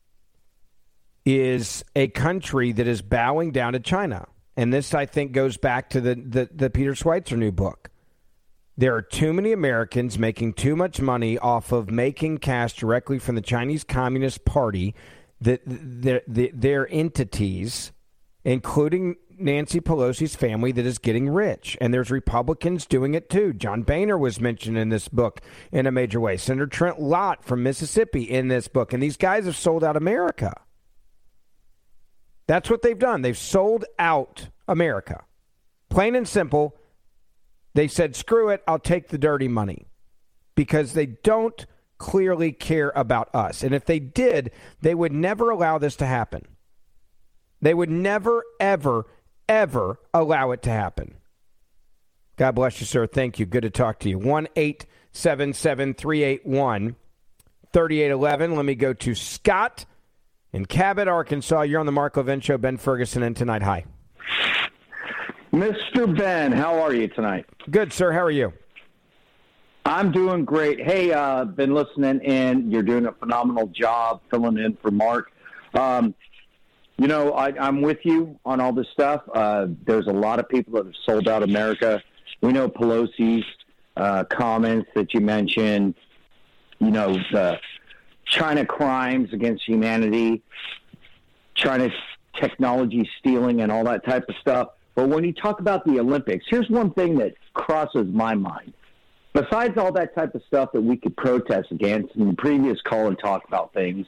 is a country that is bowing down to China. And this, I think, goes back to the, the, the Peter Schweitzer new book. There are too many Americans making too much money off of making cash directly from the Chinese Communist Party, that their, their entities, including Nancy Pelosi's family, that is getting rich. And there's Republicans doing it too. John Boehner was mentioned in this book in a major way. Senator Trent Lott from Mississippi in this book. And these guys have sold out America. That's what they've done. They've sold out America. Plain and simple. They said, screw it, I'll take the dirty money. Because they don't clearly care about us. And if they did, they would never allow this to happen. They would never, ever, ever allow it to happen. God bless you, sir. Thank you. Good to talk to you. one eight seven seven, three eight one, three eight one one. Let me go to Scott in Cabot, Arkansas. You're on the Mark Levin Show. Ben Ferguson in tonight. Hi. Mister Ben, how are you tonight? Good, sir. How are you? I'm doing great. Hey, uh, been listening in. You're doing a phenomenal job filling in for Mark. Um, you know, I, I'm with you on all this stuff. Uh, there's a lot of people that have sold out America. We know Pelosi's uh, comments that you mentioned, you know, the China crimes against humanity, China's technology stealing and all that type of stuff. But when you talk about the Olympics, here's one thing that crosses my mind. Besides all that type of stuff that we could protest against, in the previous call and talk about things,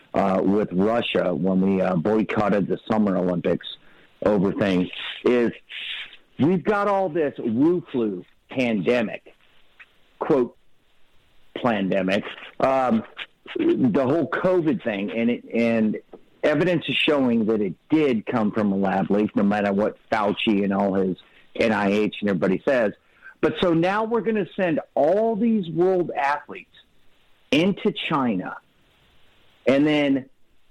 uh, with Russia when we uh, boycotted the Summer Olympics over things, is we've got all this Wu flu pandemic, quote, pandemic, um, the whole COVID thing, and it, and evidence is showing that it did come from a lab leak, no matter what Fauci and all his N I H and everybody says. But so now we're going to send all these world athletes into China, and then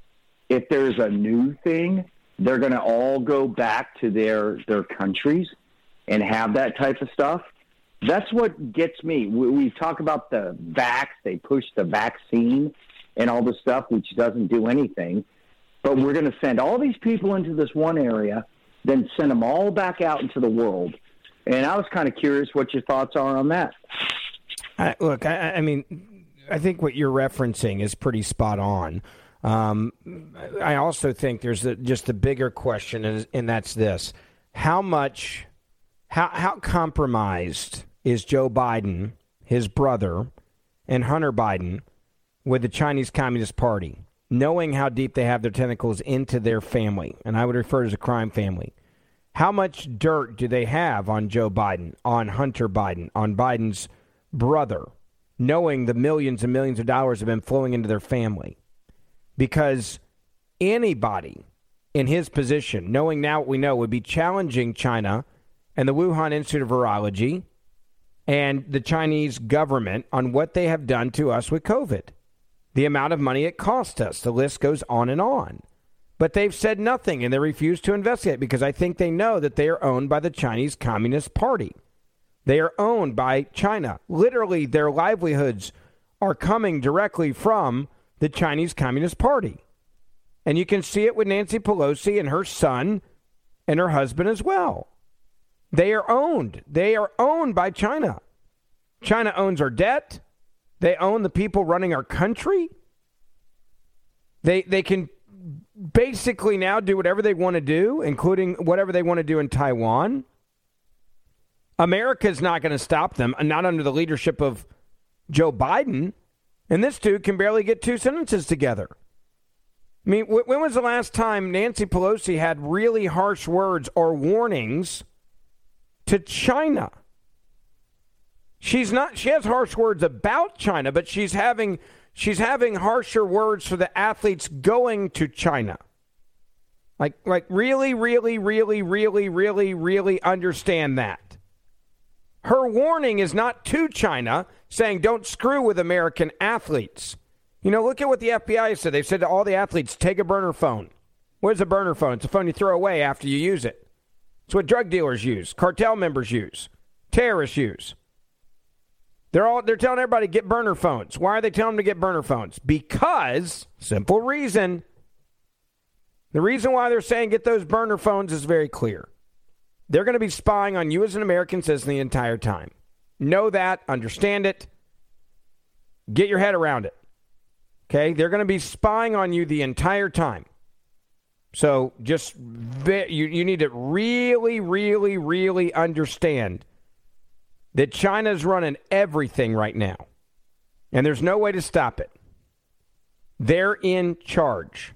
if there's a new thing, they're going to all go back to their their countries and have that type of stuff. That's what gets me. We, we talk about the vax, they push the vaccine and all this stuff, which doesn't do anything. But we're going to send all these people into this one area, then send them all back out into the world. And I was kind of curious what your thoughts are on that. Uh, look, I, I mean, I think what you're referencing is pretty spot on. Um, I also think there's a, just a bigger question, and, and that's this. How much, how, how compromised is Joe Biden, his brother, and Hunter Biden with the Chinese Communist Party, knowing how deep they have their tentacles into their family, and I would refer to it as a crime family? How much dirt do they have on Joe Biden, on Hunter Biden, on Biden's brother, knowing the millions and millions of dollars have been flowing into their family? Because anybody in his position, knowing now what we know, would be challenging China and the Wuhan Institute of Virology and the Chinese government on what they have done to us with COVID. The amount of money it cost us. The list goes on and on. But they've said nothing, and they refuse to investigate because I think they know that they are owned by the Chinese Communist Party. They are owned by China. Literally, their livelihoods are coming directly from the Chinese Communist Party. And you can see it with Nancy Pelosi and her son and her husband as well. They are owned. They are owned by China. China owns our debt. They own the people running our country. They they can basically now do whatever they want to do, including whatever they want to do in Taiwan. America's not going to stop them, and not under the leadership of Joe Biden. And this dude can barely get two sentences together. I mean, w- when was the last time Nancy Pelosi had really harsh words or warnings to China? She's not, she has harsh words about China, but she's having she's having harsher words for the athletes going to China. Like like really, really, really, really, really, really understand that. Her warning is not to China, saying don't screw with American athletes. You know, look at what the F B I said. They've said to all the athletes, take a burner phone. What is a burner phone? It's a phone you throw away after you use it. It's what drug dealers use, cartel members use, terrorists use. They're all they're telling everybody to get burner phones. Why are they telling them to get burner phones? Because, simple reason, the reason why they're saying get those burner phones is very clear. They're going to be spying on you as an American citizen the entire time. Know that, understand it, get your head around it. Okay? They're going to be spying on you the entire time. So just, you, you need to really, really, really understand that China's running everything right now. And there's no way to stop it. They're in charge.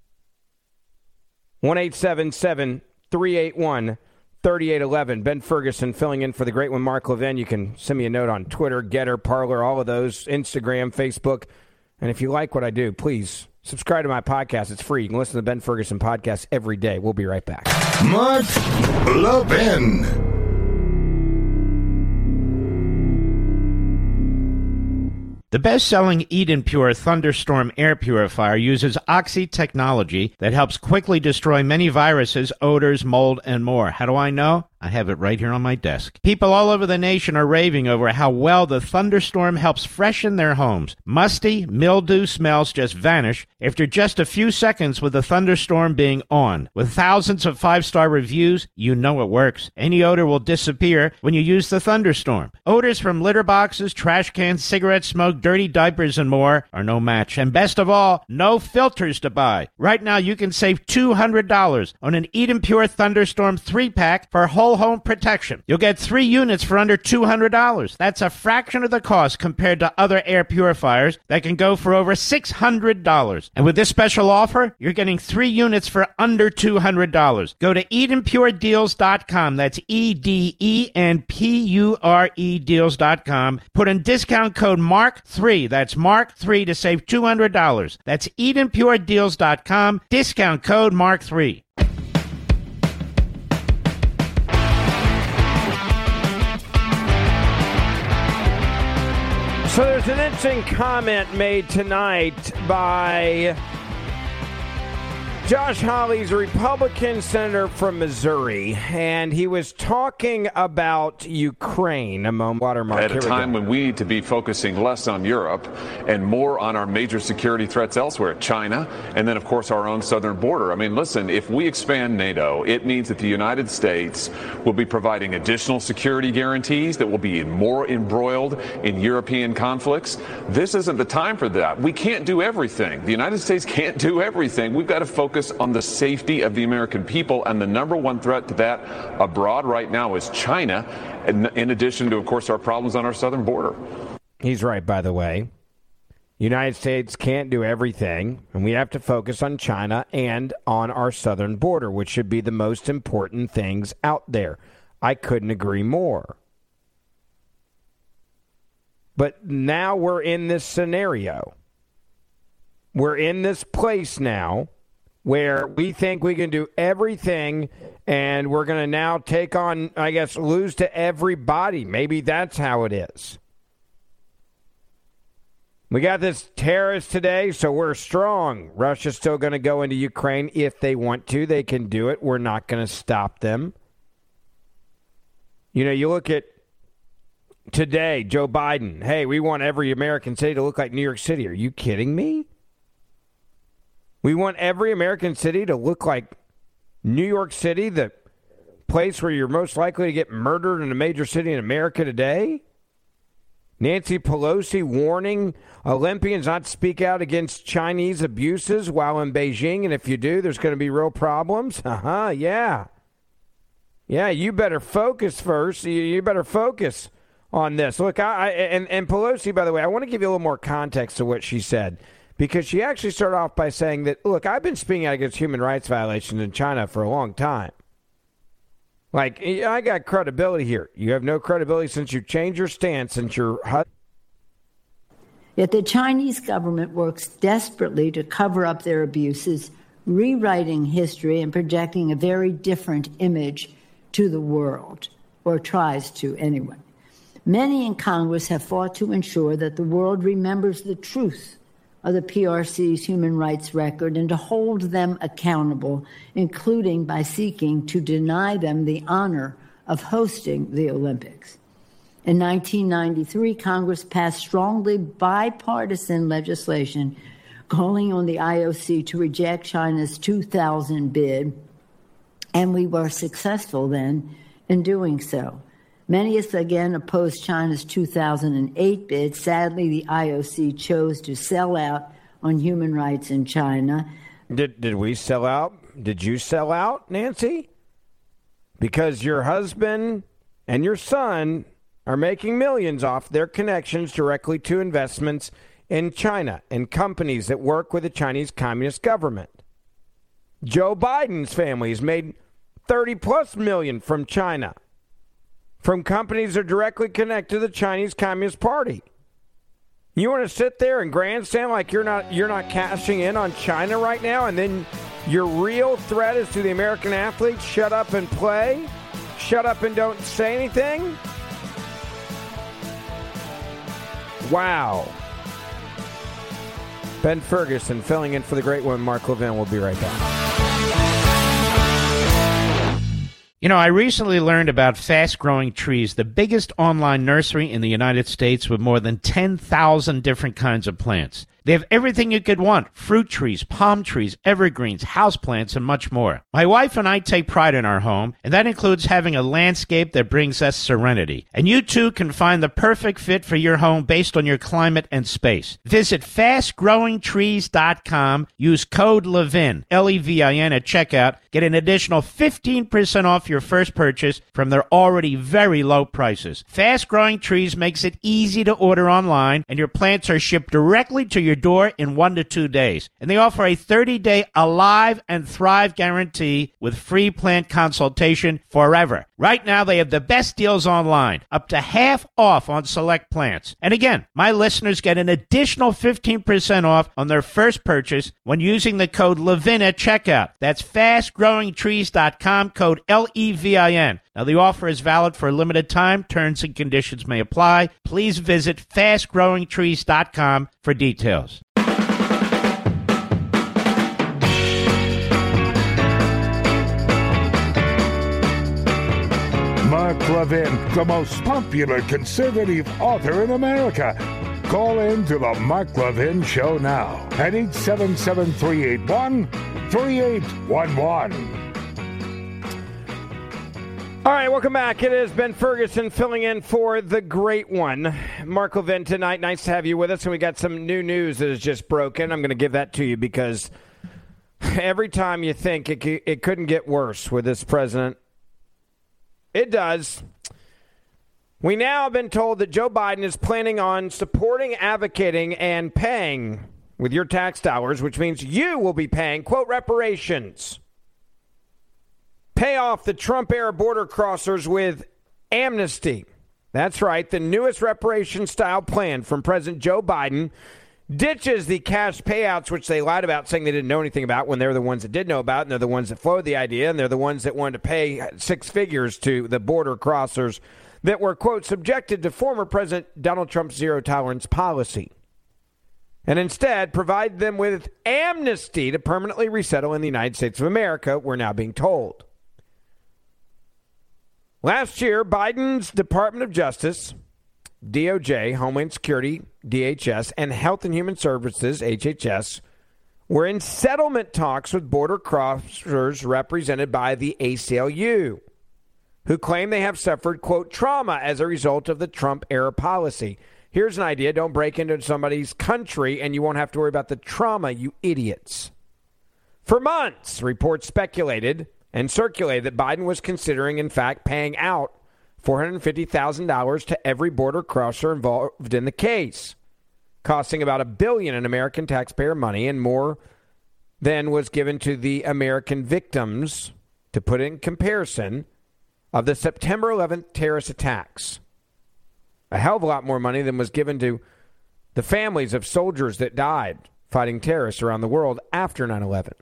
one eight seven seven, three eight one, three eight one one. Ben Ferguson filling in for the great one, Mark Levin. You can send me a note on Twitter, Getter, Parler, all of those, Instagram, Facebook. And if you like what I do, please subscribe to my podcast. It's free. You can listen to the Ben Ferguson podcast every day. We'll be right back. Mark Levin. The best-selling Eden Pure Thunderstorm air purifier uses Oxy technology that helps quickly destroy many viruses, odors, mold, and more. How do I know? I have it right here on my desk. People all over the nation are raving over how well the Thunderstorm helps freshen their homes. Musty, mildew smells just vanish after just a few seconds with the Thunderstorm being on. With thousands of five-star reviews, you know it works. Any odor will disappear when you use the Thunderstorm. Odors from litter boxes, trash cans, cigarette smoke, dirty diapers, and more are no match. And best of all, no filters to buy. Right now, you can save two hundred dollars on an Eden Pure Thunderstorm three-pack for a whole whole home protection. You'll get three units for under two hundred dollars. That's a fraction of the cost compared to other air purifiers that can go for over six hundred dollars. And with this special offer, you're getting three units for under two hundred dollars. Go to eden pure deals dot com. That's E D E N P U R E deals dot com. Put in discount code mark three. That's mark three to save two hundred dollars. That's eden pure deals dot com. Discount code mark three. So there's an interesting comment made tonight by Josh Hawley's a Republican senator from Missouri, and he was talking about Ukraine. A moment, watermark. At a time when we need to be focusing less on Europe and more on our major security threats elsewhere, China, and then, of course, our own southern border. I mean, listen, if we expand NATO, it means that the United States will be providing additional security guarantees that will be more embroiled in European conflicts. This isn't the time for that. We can't do everything. The United States can't do everything. We've got to focus on the safety of the American people, and the number one threat to that abroad right now is China, in, in addition to, of course, our problems on our southern border. He's right, by the way. United States can't do everything, and we have to focus on China and on our southern border, which should be the most important things out there. I couldn't agree more. But now we're in this scenario. We're in this place now where we think we can do everything, and we're going to now take on, I guess, lose to everybody. Maybe that's how it is. We got this terrorist today, so we're strong. Russia's still going to go into Ukraine if they want to. They can do it. We're not going to stop them. You know, you look at today, Joe Biden. Hey, we want every American city to look like New York City. Are you kidding me? We want every American city to look like New York City, the place where you're most likely to get murdered in a major city in America today? Nancy Pelosi warning Olympians not to speak out against Chinese abuses while in Beijing, and if you do, there's going to be real problems? Uh-huh, yeah. Yeah, you better focus first. You, you better focus on this. Look, I, I and, and Pelosi, by the way, I want to give you a little more context to what she said. Because she actually started off by saying that, look, I've been speaking out against human rights violations in China for a long time. Like, I got credibility here. You have no credibility since you changed your stance, since your... Yet the Chinese government works desperately to cover up their abuses, rewriting history and projecting a very different image to the world, or tries to anyway. Many in Congress have fought to ensure that the world remembers the truth of the P R C's human rights record and to hold them accountable, including by seeking to deny them the honor of hosting the Olympics. In nineteen ninety-three, Congress passed strongly bipartisan legislation calling on the I O C to reject China's two thousand bid, and we were successful then in doing so. Many of us again opposed China's two thousand eight bid. Sadly, the I O C chose to sell out on human rights in China. Did did we sell out? Did you sell out, Nancy? Because your husband and your son are making millions off their connections directly to investments in China and companies that work with the Chinese Communist government. Joe Biden's family has made thirty plus million from China, from companies that are directly connected to the Chinese Communist Party. You want to sit there and grandstand like you're not you're not cashing in on China right now, and then your real threat is to the American athletes? Shut up and play? Shut up and don't say anything? Wow. Ben Ferguson filling in for the great one, Mark Levin. We'll be right back. You know, I recently learned about Fast Growing Trees, the biggest online nursery in the United States with more than ten thousand different kinds of plants. They have everything you could want: fruit trees, palm trees, evergreens, houseplants, and much more. My wife and I take pride in our home, and that includes having a landscape that brings us serenity. And you too can find the perfect fit for your home based on your climate and space. Visit fast growing trees dot com. Use code LEVIN, L E V I N, at checkout. Get an additional fifteen percent off your first purchase from their already very low prices. Fast Growing Trees makes it easy to order online, and your plants are shipped directly to your door in one to two days. And they offer a thirty-day Alive and Thrive guarantee with free plant consultation forever. Right now, they have the best deals online, up to half off on select plants. And again, my listeners get an additional fifteen percent off on their first purchase when using the code LEVIN at checkout. That's fast growing trees dot com, code L E V I N. Now, the offer is valid for a limited time. Terms and conditions may apply. Please visit fast growing trees dot com for details. Mark Levin, the most popular conservative author in America. Call in to the Mark Levin Show now at eight seven seven, three eight one, three eight one one. All right, welcome back. It is Ben Ferguson filling in for the great one, Mark Levin, tonight. Nice to have you with us, and we got some new news that has just broken. I'm going to give that to you because every time you think it, it couldn't get worse with this president, it does. We now have been told that Joe Biden is planning on supporting, advocating, and paying with your tax dollars, which means you will be paying, quote, reparations. Pay off the Trump-era border crossers with amnesty. That's right, the newest reparation-style plan from President Joe Biden ditches the cash payouts, which they lied about, saying they didn't know anything about, when they're the ones that did know about, and they're the ones that floated the idea, and they're the ones that wanted to pay six figures to the border crossers that were, quote, subjected to former President Donald Trump's zero-tolerance policy, and instead provide them with amnesty to permanently resettle in the United States of America, we're now being told. Last year, Biden's Department of Justice, D O J, Homeland Security, D H S, and Health and Human Services, H H S, were in settlement talks with border crossers represented by the A C L U, who claim they have suffered, quote, trauma as a result of the Trump-era policy. Here's an idea. Don't break into somebody's country, and you won't have to worry about the trauma, you idiots. For months, reports speculated and circulated that Biden was considering, in fact, paying out four hundred fifty thousand dollars to every border crosser involved in the case, costing about a billion in American taxpayer money and more than was given to the American victims, to put it in comparison, of the September eleventh terrorist attacks. A hell of a lot more money than was given to the families of soldiers that died fighting terrorists around the world after nine eleven.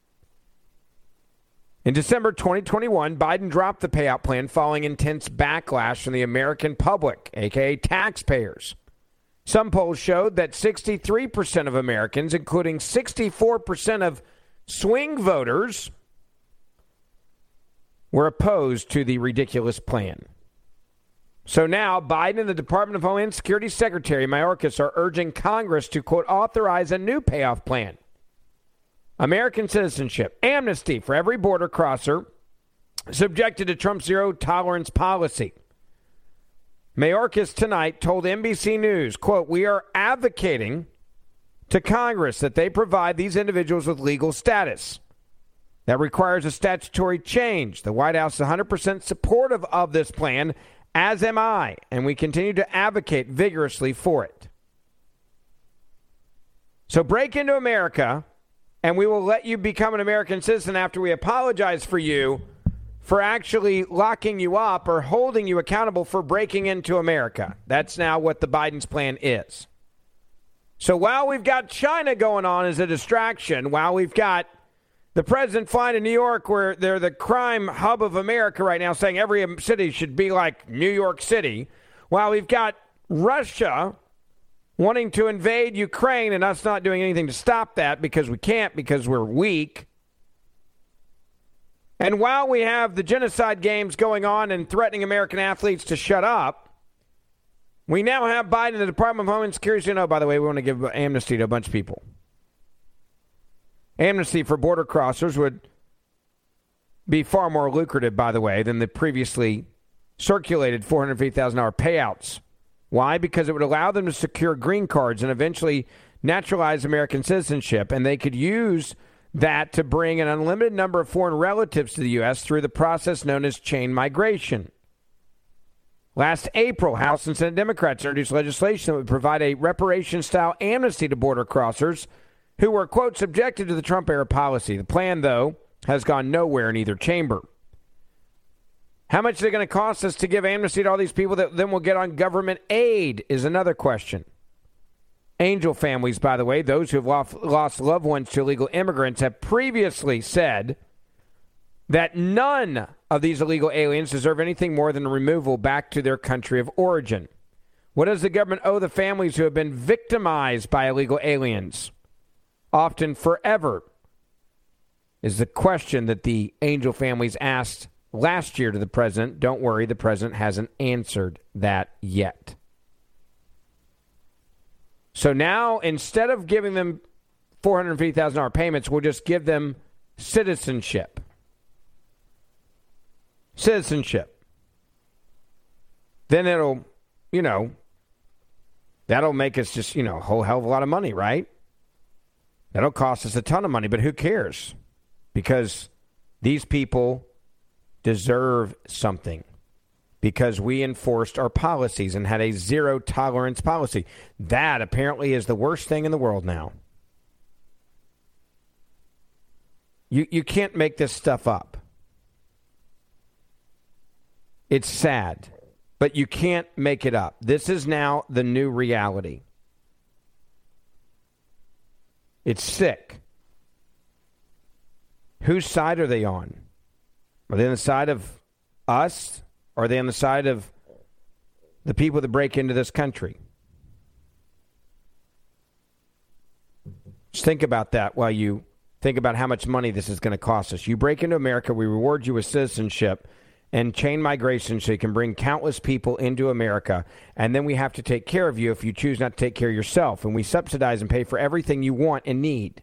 In December twenty twenty-one, Biden dropped the payout plan following intense backlash from the American public, a k a taxpayers. Some polls showed that sixty-three percent of Americans, including sixty-four percent of swing voters, were opposed to the ridiculous plan. So now, Biden and the Department of Homeland Security Secretary Mayorkas are urging Congress to, quote, authorize a new payoff plan. American citizenship, amnesty for every border crosser subjected to Trump's zero-tolerance policy. Mayorkas tonight told N B C News, quote, we are advocating to Congress that they provide these individuals with legal status. That requires a statutory change. The White House is one hundred percent supportive of this plan, as am I, and we continue to advocate vigorously for it. So break into America, and we will let you become an American citizen after we apologize for you for actually locking you up or holding you accountable for breaking into America. That's now what the Biden's plan is. So while we've got China going on as a distraction, while we've got the president flying to New York, where they're the crime hub of America right now, saying every city should be like New York City, while we've got Russia wanting to invade Ukraine and us not doing anything to stop that because we can't, because we're weak. And while we have the genocide games going on and threatening American athletes to shut up, We now have Biden in the Department of Homeland Security. You know, by the way, we want to give amnesty to a bunch of people. Amnesty for border crossers would be far more lucrative, by the way, than the previously circulated four hundred fifty thousand dollars payouts. Why? Because it would allow them to secure green cards and eventually naturalize American citizenship, and they could use that to bring an unlimited number of foreign relatives to the U S through the process known as chain migration. Last April, House and Senate Democrats introduced legislation that would provide a reparation-style amnesty to border crossers who were, quote, subjected to the Trump-era policy. The plan, though, has gone nowhere in either chamber. How much is it going to cost us to give amnesty to all these people that then will get on government aid is another question. Angel families, by the way, those who have lost, lost loved ones to illegal immigrants, have previously said that none of these illegal aliens deserve anything more than a removal back to their country of origin. What does the government owe the families who have been victimized by illegal aliens? Often forever, is the question that the Angel families asked last year to the president. Don't worry, the president hasn't answered that yet. So now, instead of giving them four hundred fifty thousand dollars payments, we'll just give them citizenship. Citizenship. Then it'll, you know, that'll make us just, you know, a whole hell of a lot of money, right? That'll cost us a ton of money, but who cares? Because these people deserve something. Because we enforced our policies and had a zero tolerance policy. That apparently is the worst thing in the world now. You you can't make this stuff up. It's sad, but you can't make it up. This is now the new reality. It's sick. Whose side are they on? Are they on the side of us? Or are they on the side of the people that break into this country? Just think about that while you think about how much money this is going to cost us. You break into America, we reward you with citizenship and chain migration so you can bring countless people into America, and then we have to take care of you if you choose not to take care of yourself, and we subsidize and pay for everything you want and need.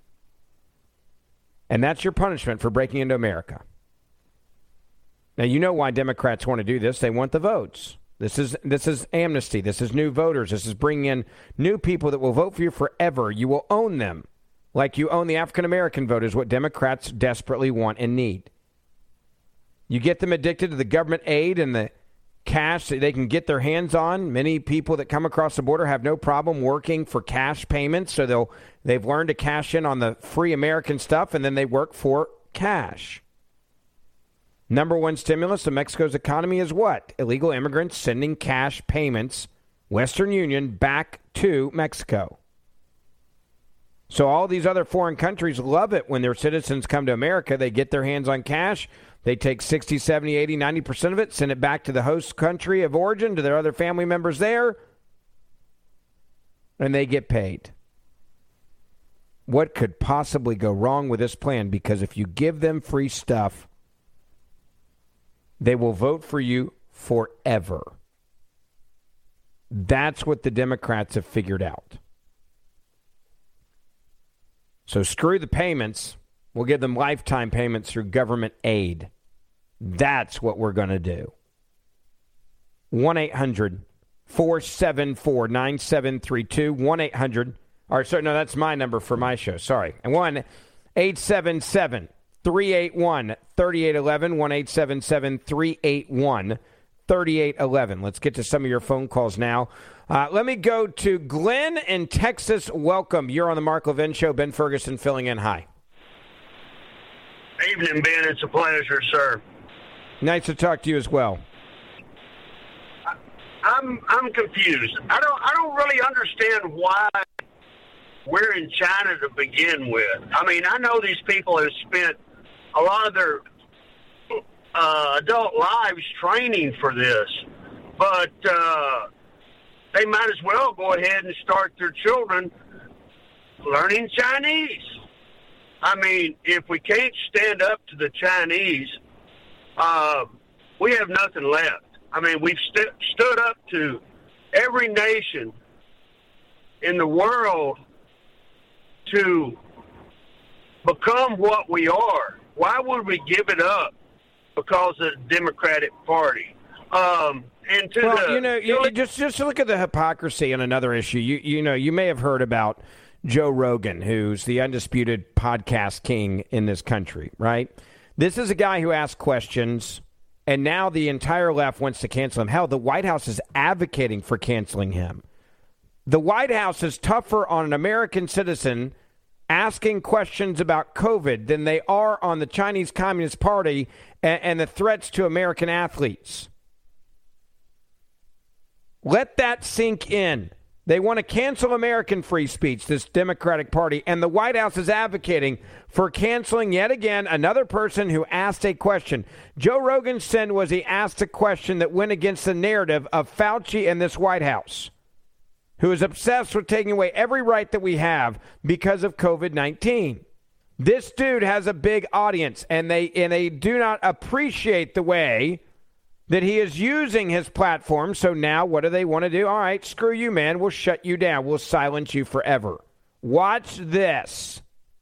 And that's your punishment for breaking into America. Now, you know why Democrats want to do this. They want the votes. This is this is amnesty. This is new voters. This is bringing in new people that will vote for you forever. You will own them like you own the African-American vote is what Democrats desperately want and need. You get them addicted to the government aid and the cash that they can get their hands on. Many people that come across the border have no problem working for cash payments, so they'll they've learned to cash in on the free American stuff, and then they work for cash. Number one stimulus of Mexico's economy is what? Illegal immigrants sending cash payments, Western Union, back to Mexico. So all these other foreign countries love it when their citizens come to America. They get their hands on cash. They take sixty, seventy, eighty, ninety percent of it, send it back to the host country of origin, to their other family members there, and they get paid. What could possibly go wrong with this plan? Because if you give them free stuff, they will vote for you forever. That's what the Democrats have figured out. So screw the payments. We'll give them lifetime payments through government aid. That's what we're going to do. one eight hundred four seven four nine seven three two. one eight hundred. Or, sorry, no, that's my number for my show. Sorry. And one eight seven seven three eight one three eight one one. one eight seven seven three eight one three eight one one. Let's get to some of your phone calls now. Uh, let me go to Glenn in Texas. Welcome. You're on the Mark Levin Show. Ben Ferguson filling in. Hi. Evening, Ben. It's a pleasure, sir. Nice to talk to you as well. I'm I'm confused. I don't I don't really understand why we're in China to begin with. I mean, I know these people have spent a lot of their uh, adult lives training for this, but uh, they might as well go ahead and start their children learning Chinese. I mean, if we can't stand up to the Chinese, uh, we have nothing left. I mean, we've st- stood up to every nation in the world to become what we are. Why would we give it up because of the Democratic Party? Um, and to well, the, you know, you, you just just look at the hypocrisy on another issue. You you know, you may have heard about Joe Rogan, who's the undisputed podcast king in this country, right? This is a guy who asks questions, and now the entire left wants to cancel him. Hell, the White House is advocating for canceling him. The White House is tougher on an American citizen asking questions about COVID than they are on the Chinese Communist Party and, and the threats to American athletes. Let that sink in. They want to cancel American free speech, this Democratic Party, and the White House is advocating for canceling yet again another person who asked a question. Joe Rogan's sin was he asked a question that went against the narrative of Fauci and this White House, who is obsessed with taking away every right that we have because of COVID nineteen. This dude has a big audience, and they and they do not appreciate the way that he is using his platform. So now what do they want to do? All right, screw you, man. We'll shut you down. We'll silence you forever. Watch this.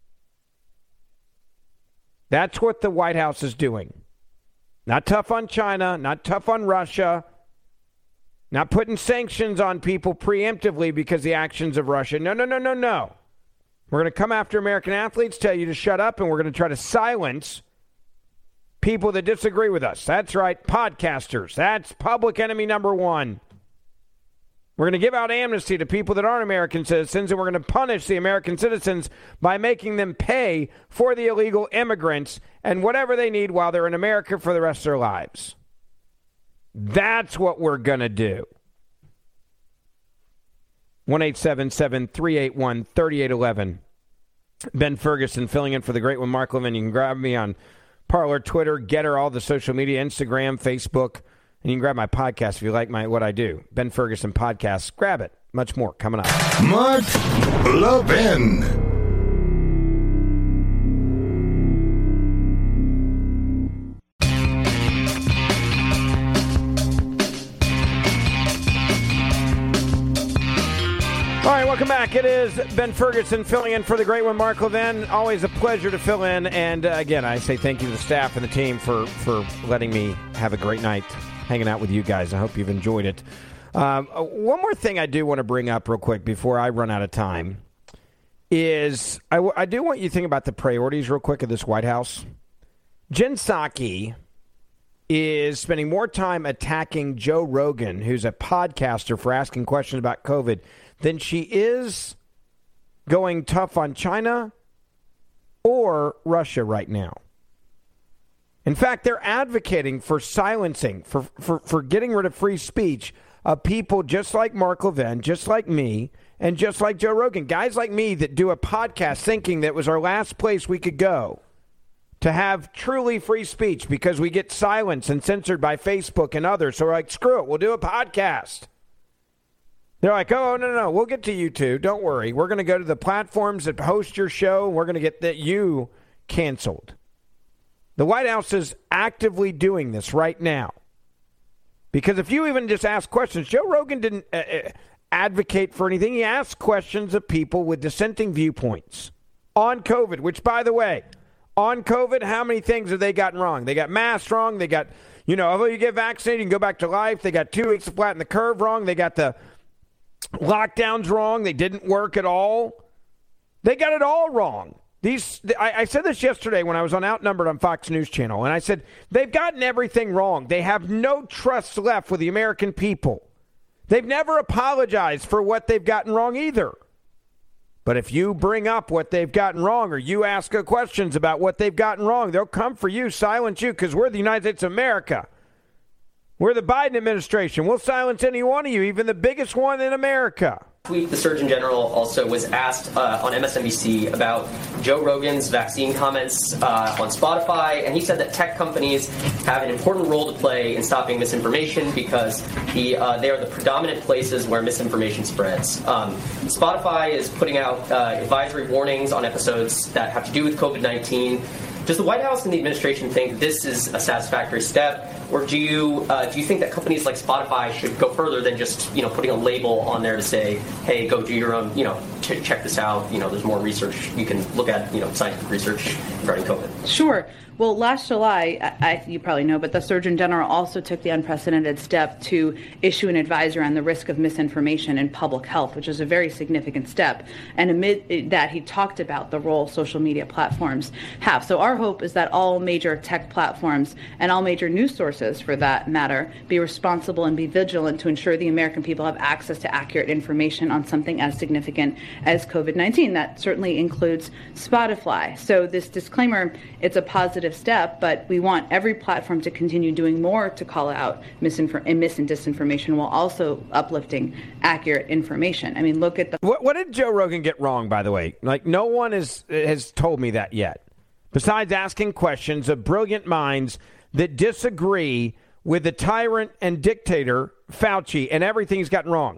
That's what the White House is doing. Not tough on China, not tough on Russia, not putting sanctions on people preemptively because of the actions of Russia. No, no, no, no, no. We're going to come after American athletes, tell you to shut up, and we're going to try to silence people that disagree with us. That's right, podcasters. That's public enemy number one. We're going to give out amnesty to people that aren't American citizens, and we're going to punish the American citizens by making them pay for the illegal immigrants and whatever they need while they're in America for the rest of their lives. That's what we're going to do. one eight seven seven, three eight one, three eight one one. Ben Ferguson filling in for the great one, Mark Levin. You can grab me on Parler, Twitter, Getter, all the social media, Instagram, Facebook, and you can grab my podcast if you like my what I do. Ben Ferguson Podcast. Grab it. Much more coming up. Mark Levin. All right, welcome back. It is Ben Ferguson filling in for the great one, Mark Levin. Always a pleasure to fill in. And uh, again, I say thank you to the staff and the team for, for letting me have a great night hanging out with you guys. I hope you've enjoyed it. Um, one more thing I do want to bring up real quick before I run out of time is I, w- I do want you to think about the priorities real quick of this White House. Jen Psaki is spending more time attacking Joe Rogan, who's a podcaster, for asking questions about COVID than she is going tough on China or Russia right now. In fact, they're advocating for silencing, for, for, for getting rid of free speech of people just like Mark Levin, just like me, and just like Joe Rogan. Guys like me that do a podcast thinking that was our last place we could go to have truly free speech because we get silenced and censored by Facebook and others. So we're like, screw it, we'll do a podcast. They're like, oh, no, no, no, we'll get to you two. Don't worry. We're going to go to the platforms that host your show, and we're going to get that you canceled. The White House is actively doing this right now. Because if you even just ask questions, Joe Rogan didn't uh, uh, advocate for anything. He asked questions of people with dissenting viewpoints on COVID, which, by the way, on COVID, how many things have they gotten wrong? They got masks wrong. They got, you know, although you get vaccinated, you can go back to life. They got two weeks to flatten the curve wrong. They got the lockdowns wrong. They didn't work at all. They got it all wrong. These, I, I said this yesterday when I was on Outnumbered on Fox News Channel, and I said they've gotten everything wrong. They have no trust left with the American people. They've never apologized for what they've gotten wrong either. But if you bring up what they've gotten wrong or you ask questions about what they've gotten wrong, they'll come for you, silence you, because we're the United States of America. We're the Biden administration. We'll silence any one of you, even the biggest one in America. Week, the Surgeon General also was asked uh, on M S N B C about Joe Rogan's vaccine comments uh, on Spotify, and he said that tech companies have an important role to play in stopping misinformation because the, uh, they are the predominant places where misinformation spreads. Um, Spotify is putting out uh, advisory warnings on episodes that have to do with COVID nineteen. Does the White House and the administration think this is a satisfactory step, or do you uh, do you think that companies like Spotify should go further than just you know putting a label on there to say, hey, go do your own, you know, ch- check this out. You know, there's more research you can look at, you know, scientific research regarding COVID. Sure. Well, last July, I, I, you probably know, but the Surgeon General also took the unprecedented step to issue an advisory on the risk of misinformation in public health, which is a very significant step. And amid that, he talked about the role social media platforms have. So our hope is that all major tech platforms and all major news sources, for that matter, be responsible and be vigilant to ensure the American people have access to accurate information on something as significant as COVID nineteen. That certainly includes Spotify. So this disclaimer, it's a positive step, but we want every platform to continue doing more to call out misinfor- mis and disinformation while also uplifting accurate information. I mean, look at the... What, what did Joe Rogan get wrong, by the way? Like, no one is, has told me that yet. Besides asking questions of brilliant minds that disagree with the tyrant and dictator, Fauci, and everything he's gotten wrong.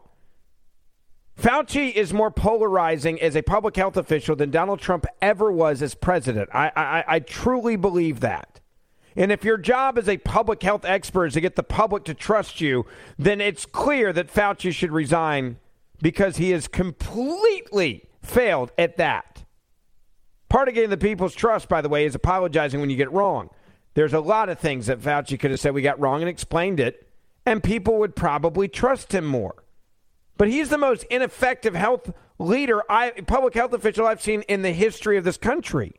Fauci is more polarizing as a public health official than Donald Trump ever was as president. I, I, I truly believe that. And if your job as a public health expert is to get the public to trust you, then it's clear that Fauci should resign because he has completely failed at that. Part of getting the people's trust, by the way, is apologizing when you get it wrong. There's a lot of things that Fauci could have said we got wrong and explained it, and people would probably trust him more. But he's the most ineffective health leader, I, public health official I've seen in the history of this country.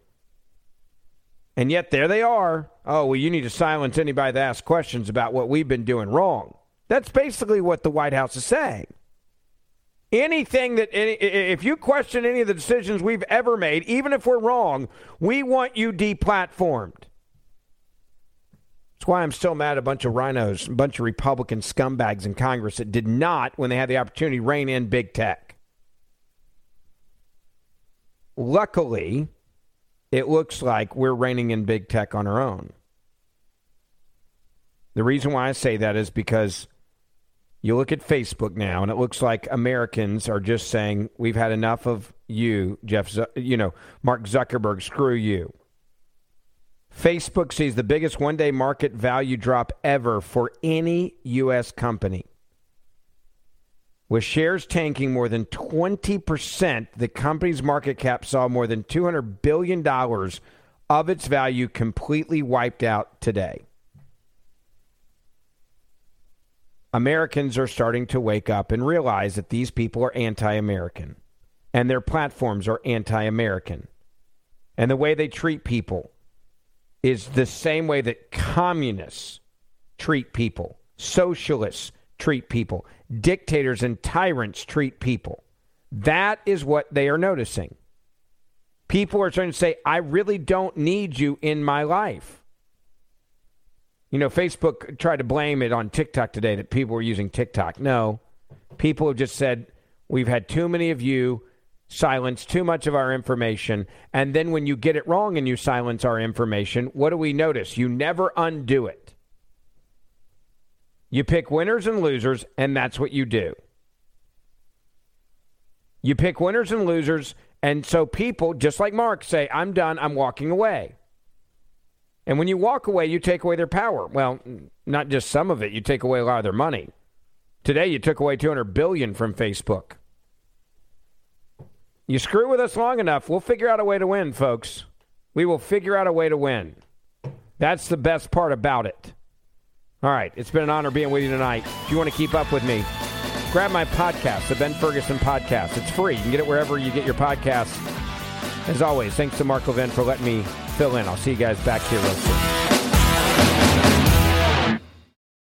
And yet there they are. Oh, well, you need to silence anybody that asks questions about what we've been doing wrong. That's basically what the White House is saying. Anything that, any, if you question any of the decisions we've ever made, even if we're wrong, we want you deplatformed. That's why I'm still mad at a bunch of rhinos, a bunch of Republican scumbags in Congress that did not, when they had the opportunity, rein in big tech. Luckily, it looks like we're reining in big tech on our own. The reason why I say that is because you look at Facebook now, and it looks like Americans are just saying, we've had enough of you, Jeff, you know, Mark Zuckerberg, screw you. Facebook sees the biggest one-day market value drop ever for any U S company. With shares tanking more than twenty percent, the company's market cap saw more than two hundred billion dollars of its value completely wiped out today. Americans are starting to wake up and realize that these people are anti-American, and their platforms are anti-American. And the way they treat people is the same way that communists treat people, socialists treat people, dictators and tyrants treat people. That is what they are noticing. People are starting to say, I really don't need you in my life. You know, Facebook tried to blame it on TikTok today that people were using TikTok. No, people have just said, we've had too many of you silence too much of our information, and then when you get it wrong and you silence our information, what do we notice? You never undo it. You pick winners and losers, and that's what you do. You pick winners and losers, and so people, just like Mark, say, I'm done, I'm walking away. And when you walk away, you take away their power. Well, not just some of it, you take away a lot of their money. Today, you took away two hundred billion dollars from Facebook. You screw with us long enough, we'll figure out a way to win, folks. We will figure out a way to win. That's the best part about it. All right, it's been an honor being with you tonight. If you want to keep up with me, grab my podcast, the Ben Ferguson Podcast. It's free. You can get it wherever you get your podcasts. As always, thanks to Mark Levin for letting me fill in. I'll see you guys back here real soon.